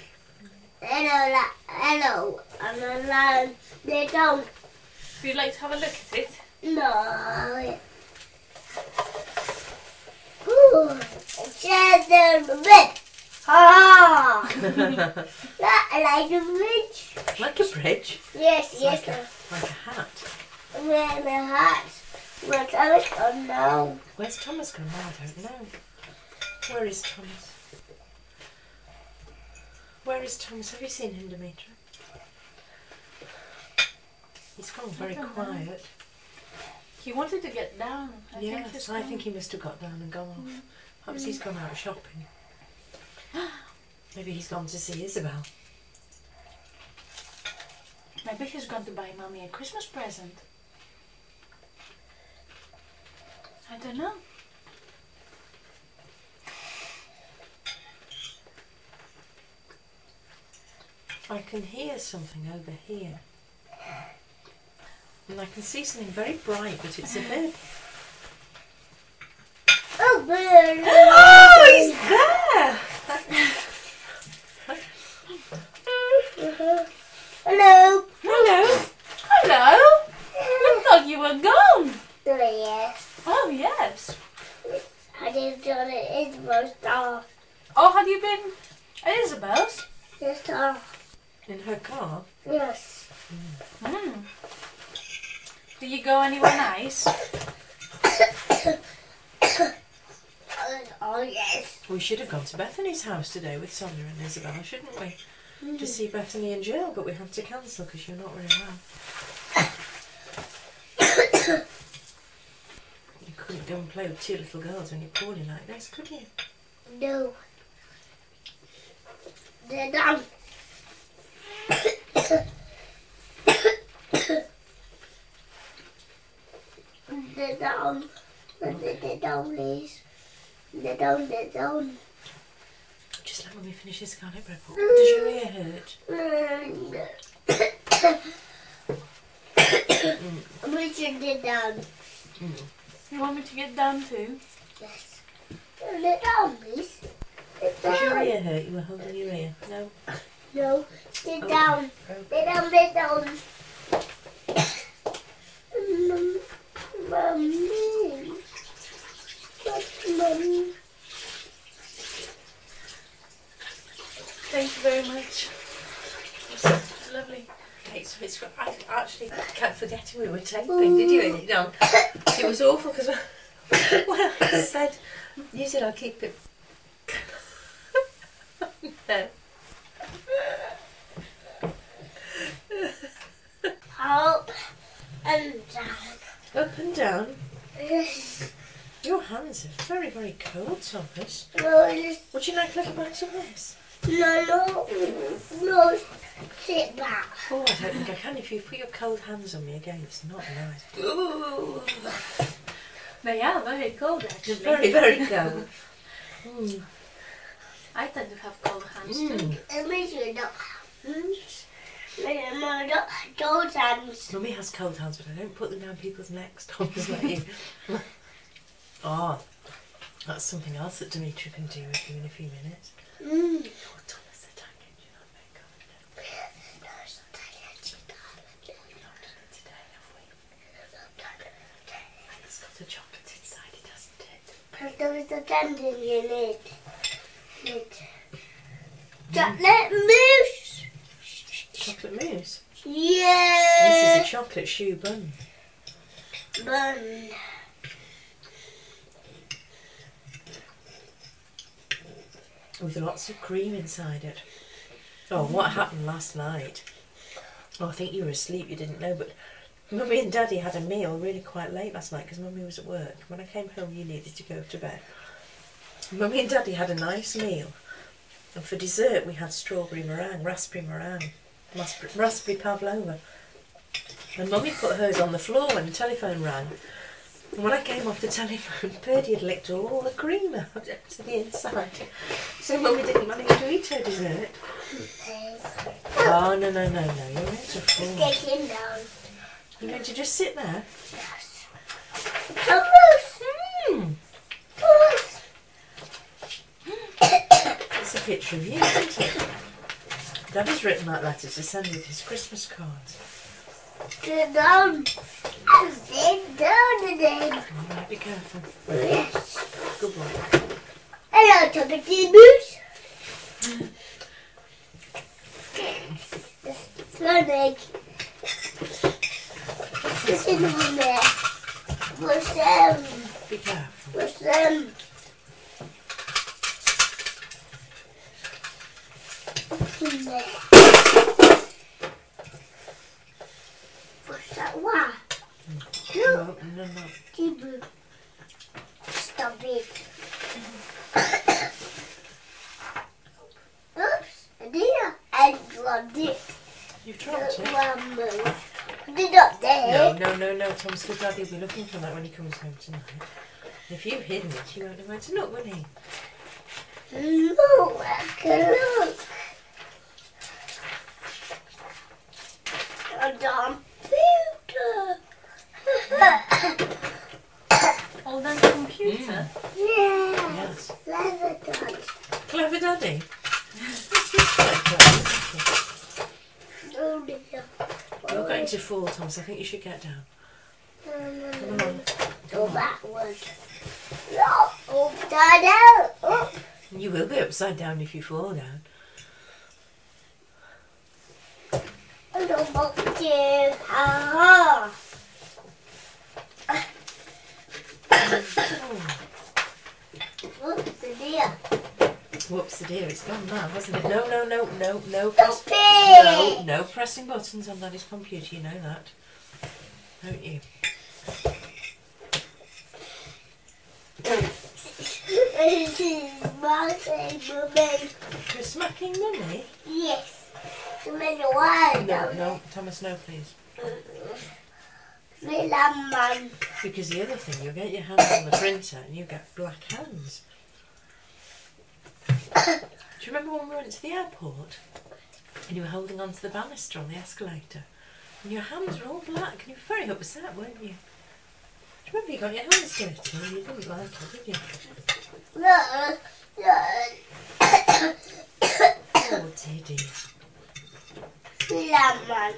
Speaker 2: Hello. And a lion. They don't.
Speaker 1: Would you like to have a look at it?
Speaker 2: No. Ooh. Just a bit. Ah. Like a bridge.
Speaker 3: Like a bridge.
Speaker 2: Yes,
Speaker 3: It's
Speaker 2: yes.
Speaker 3: like a hat.
Speaker 2: Where the hat. Where Thomas gone now?
Speaker 3: Where's Thomas gone? I don't know. Where is Thomas? Where is Thomas? Have you seen him, Demetra? He's gone very quiet.
Speaker 1: He wanted to get down.
Speaker 3: Yes, I think he must have got down and gone off. Perhaps he's gone out shopping. Maybe he's gone to see Isabel.
Speaker 1: Maybe he's going to buy Mummy a Christmas present. I don't know.
Speaker 3: I can hear something over here. And I can see something very bright, but it's a bit...
Speaker 2: Oh, bird.
Speaker 3: Oh, he's there!
Speaker 2: Hello.
Speaker 1: Hello. Hello. I thought you were gone.
Speaker 2: Yes.
Speaker 1: Oh, yes.
Speaker 2: I didn't do it. It's most off.
Speaker 1: Oh, have you been at Isabel's?
Speaker 2: It's off.
Speaker 3: In her car?
Speaker 2: Yes.
Speaker 1: Mm. Did you go anywhere nice?
Speaker 2: Oh, yes.
Speaker 3: We should have gone to Bethany's house today with Sonia and Isabel, shouldn't we? To see Bethany and Jill, but we had to cancel because you're not very well. You couldn't go and play with two little girls when you're poorly like this, could you?
Speaker 2: No. They're done. They're down. They're down, please. They're down.
Speaker 3: Just let me finish this garlic bread. Does your ear hurt?
Speaker 2: Richard, they're down.
Speaker 1: You want me to get down too?
Speaker 2: Yes. They're down, please. They're
Speaker 3: Does your
Speaker 2: down.
Speaker 3: ear hurt? You were holding your ear. No?
Speaker 2: No, they're
Speaker 3: Oh.
Speaker 2: down.
Speaker 3: Oh.
Speaker 2: They're down. Mummy. What's Mummy?
Speaker 1: Thank you very much. It's lovely.
Speaker 3: Okay, so it's... I actually kept forgetting we were taping, did you? No. It was awful because when I said... You said I'll keep it... No.
Speaker 2: Up and down.
Speaker 3: Up and down.
Speaker 2: Yes.
Speaker 3: Your hands are very, very cold, Thomas.
Speaker 2: No, just,
Speaker 3: Would you like a little bite of this?
Speaker 2: no. Sit back.
Speaker 3: Oh, I don't think I can. If you put your cold hands on me again, it's not nice. Ooh.
Speaker 1: They are very cold actually.
Speaker 3: Very, very cold. Mm.
Speaker 1: I tend to have cold hands too.
Speaker 2: It makes you not hands. No, not cold hands.
Speaker 3: Mummy has cold hands, but I don't put them down people's necks. Thomas, like you. Oh, that's something else that Demetra can do with you in a few minutes.
Speaker 2: Mm.
Speaker 3: Oh, Thomas, the tank engine on makeup.
Speaker 2: No, it's not that.
Speaker 3: We've not done it today, have we? And it's got a chocolate inside it, hasn't it?
Speaker 2: Because there is a tendon in it. Chocolate mousse.
Speaker 3: Chocolate mousse?
Speaker 2: Yeah.
Speaker 3: This is a chocolate shoe bun.
Speaker 2: Bun.
Speaker 3: With lots of cream inside it. Oh, what happened last night? Oh, I think you were asleep, you didn't know, but Mummy and Daddy had a meal really quite late last night because Mummy was at work. When I came home, you needed to go to bed. Mummy and Daddy had a nice meal. And for dessert, we had strawberry meringue, raspberry meringue, raspberry pavlova. And Mummy put hers on the floor when the telephone rang. And when I came off the telephone, Purdy had licked all the cream out to the inside. So Mummy didn't manage to eat her dessert. Oh, no, you're going to fall.
Speaker 2: Getting down.
Speaker 3: You're going to just sit there?
Speaker 2: Yes. Thomas.
Speaker 3: It's a picture of you, isn't it? Daddy's written that letter to send with his Christmas cards.
Speaker 2: Sit down. Sit down again.
Speaker 3: All right, be careful.
Speaker 2: Yes.
Speaker 3: Good boy.
Speaker 2: Hello, Tomaty Moose. Sonic. What's in there? What's them?
Speaker 3: Be careful.
Speaker 2: What's them? What's in there? What's that? What?
Speaker 3: No.
Speaker 2: Tibu. Stop it. Oops, I dropped it.
Speaker 3: You've dropped it?
Speaker 2: One move. Did not there.
Speaker 3: No, Thomas, because Daddy will be looking for that when he comes home tonight. If you've hidden it, he won't know where to look, will he?
Speaker 2: Look, I can look. A computer.
Speaker 1: Oh, there's a computer.
Speaker 2: Yeah.
Speaker 3: Yes.
Speaker 2: Leather dog.
Speaker 3: Clever Daddy.
Speaker 2: Oh dear.
Speaker 3: You're going to fall, Thomas. I think you should get down. Come on.
Speaker 2: Go backwards. No, upside down. Up.
Speaker 3: You will be upside down if you fall down.
Speaker 2: I don't want to. Ah. What's the deal?
Speaker 3: Whoops, the dear, it's gone now, hasn't it? No.
Speaker 2: Stop it.
Speaker 3: No pressing buttons on Daddy's computer, you know that. Don't you?
Speaker 2: This is my Mummy.
Speaker 3: You're smacking Mummy?
Speaker 2: Yes. Mummy, why?
Speaker 3: No, Thomas, no, please.
Speaker 2: Me man.
Speaker 3: Because the other thing, you'll get your hands on the printer and you get black hands. Do you remember when we went to the airport and you were holding on to the banister on the escalator and your hands were all black and you were very upset, weren't you? Do you remember you got your hands dirty and you didn't like it, did you?
Speaker 2: No.
Speaker 3: Oh dear.
Speaker 2: Lemon.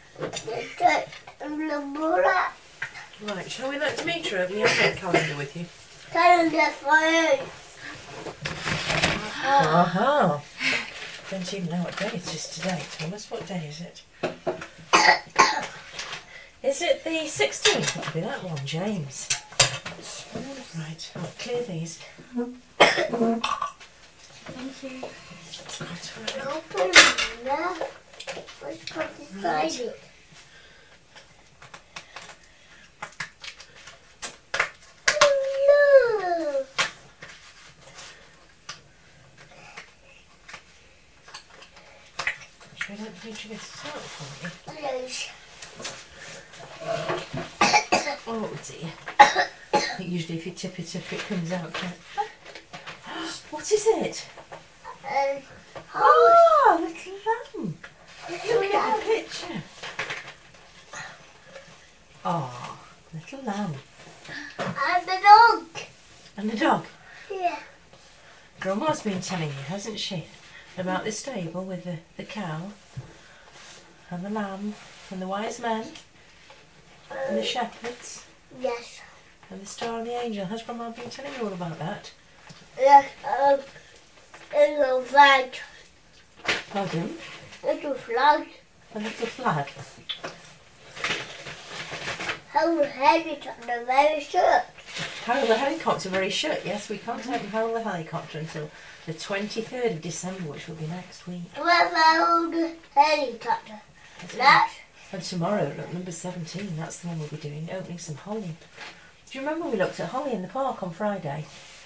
Speaker 3: Right, shall we let Demetra have the advent calendar with you?
Speaker 2: Calendar for you.
Speaker 3: Aha! Don't even know what day it is today, Thomas. What day is it? Is it the 16th? It could be that one, James. Right, I'll clear these.
Speaker 1: Thank you.
Speaker 3: That's quite all right.
Speaker 2: Open it. What's got inside it? No.
Speaker 3: Shall we let Demetra get it out for you?
Speaker 2: Yes.
Speaker 3: Oh dear. I think usually if you tip it up it comes out. What is it?
Speaker 2: Oh,
Speaker 3: Oh, little lamb. Look at the picture. Oh, little lamb.
Speaker 2: And the dog.
Speaker 3: And the dog.
Speaker 2: Yeah.
Speaker 3: Grandma's been telling you, hasn't she, about the stable with the cow and the lamb and the wise men and the shepherds
Speaker 2: Yes.
Speaker 3: and the star and the angel. Has Grandma been telling you all about that?
Speaker 2: Yes. Little flag.
Speaker 3: Pardon?
Speaker 2: Little flag.
Speaker 3: A little flag.
Speaker 2: How heavy on the very shirt.
Speaker 3: Harold the helicopter very shut. Yes, we can't take Harold the helicopter until the 23rd of December, which will be next week.
Speaker 2: Where's my old helicopter? That.
Speaker 3: And tomorrow, look, number 17, that's the one we'll be doing, opening some holly. Do you remember we looked at holly in the park on Friday?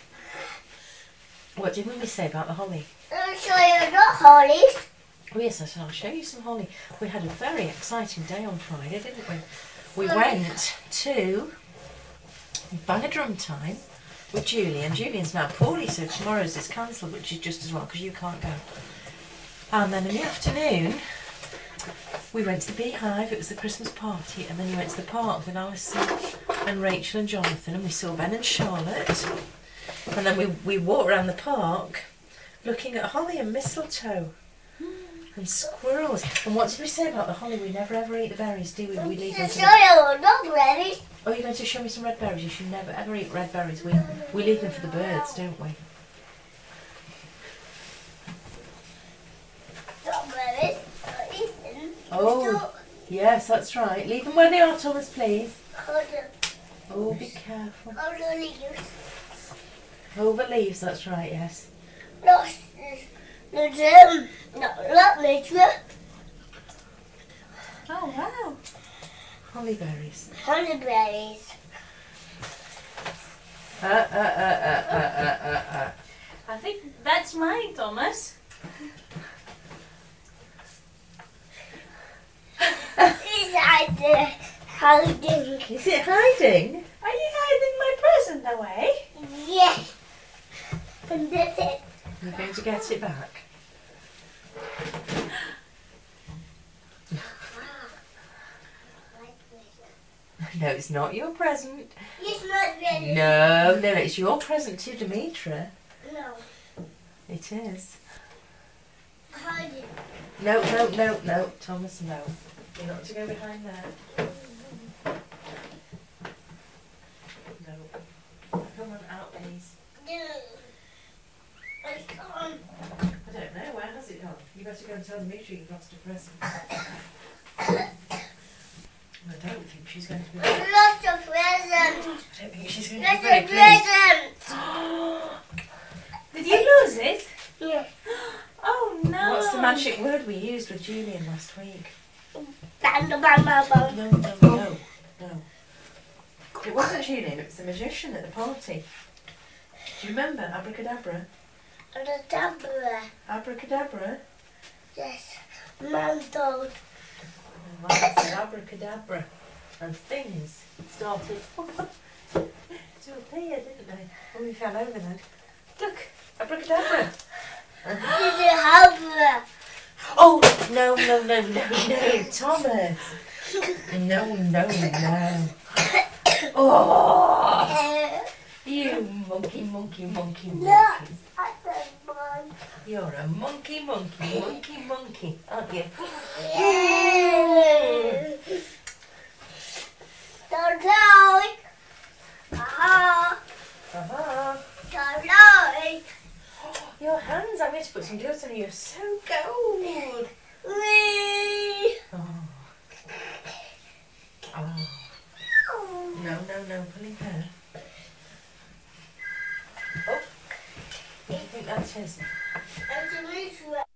Speaker 3: What did we say about the holly?
Speaker 2: I'm sure you're not hollies.
Speaker 3: Oh yes, I said I'll show you some holly. We had a very exciting day on Friday, didn't we? We went to Bang a Drum Time with Julian. Julian's now poorly, so tomorrow's is cancelled, which is just as well because you can't go. And then in the afternoon, we went to the Beehive. It was the Christmas party, and then we went to the park with Alison and Rachel and Jonathan, and we saw Ben and Charlotte. And then we walked around the park looking at holly and mistletoe and squirrels. And what did we say about the holly? We never ever eat the berries, do we? We leave them
Speaker 2: I'm
Speaker 3: for
Speaker 2: sure you're not ready.
Speaker 3: Oh, you're going to show me some red berries? You should never ever eat red berries. We leave them for the birds, don't we?
Speaker 2: Strawberries. Ethan.
Speaker 3: Oh, yes, that's right. Leave them where they are, Thomas, please.
Speaker 2: Hold on.
Speaker 3: Oh, be careful.
Speaker 2: Hold on, leaves.
Speaker 3: Over leaves, that's right, yes.
Speaker 2: Not nature.
Speaker 1: Oh, wow.
Speaker 3: Holly berries.
Speaker 2: Honeyberries.
Speaker 1: I think that's mine, Thomas.
Speaker 2: Is that hiding?
Speaker 3: Is it hiding?
Speaker 1: Are you hiding my present away?
Speaker 2: Yes. And that's it.
Speaker 3: You're going to get it back. No, it's not your present.
Speaker 2: It's not ready.
Speaker 3: No, it's your present to Demetra.
Speaker 2: No.
Speaker 3: It is.
Speaker 2: Hiding.
Speaker 3: No, Thomas, no. You're not to go behind there. No. Come on, out, please.
Speaker 2: No. It's gone.
Speaker 3: I don't know, where has it gone? You better go and tell Demetra you've lost a present. I don't think she's going to be.
Speaker 2: I lost a present.
Speaker 3: I don't think she's going to be
Speaker 2: Lost
Speaker 3: very
Speaker 2: a
Speaker 3: pleased.
Speaker 2: present.
Speaker 1: Did you lose it?
Speaker 2: Yeah.
Speaker 1: Oh, no.
Speaker 3: What's the magic word we used with Julian last week?
Speaker 2: Bam, bam, bam, bam.
Speaker 3: No. It wasn't Julian, it was the magician at the party. Do you remember Abracadabra?
Speaker 2: And a tablet.
Speaker 3: Abracadabra?
Speaker 2: Yes. Mum told.
Speaker 3: And Mum said abracadabra. And things started to appear, didn't they? When we fell over then. Look, abracadabra.
Speaker 2: Did you help her?
Speaker 3: Oh, no, Thomas. No. Oh, you monkey.
Speaker 2: No, I said mine.
Speaker 3: You're a monkey, aren't you?
Speaker 2: Yeah. Don't know it. Aha. Don't know it.
Speaker 3: Your hands, I'm going to put some deodorant on you. You're so cold.
Speaker 2: Wee.
Speaker 3: Oh. No, pulling hair. Oh, what do you think that is?
Speaker 2: And Demetra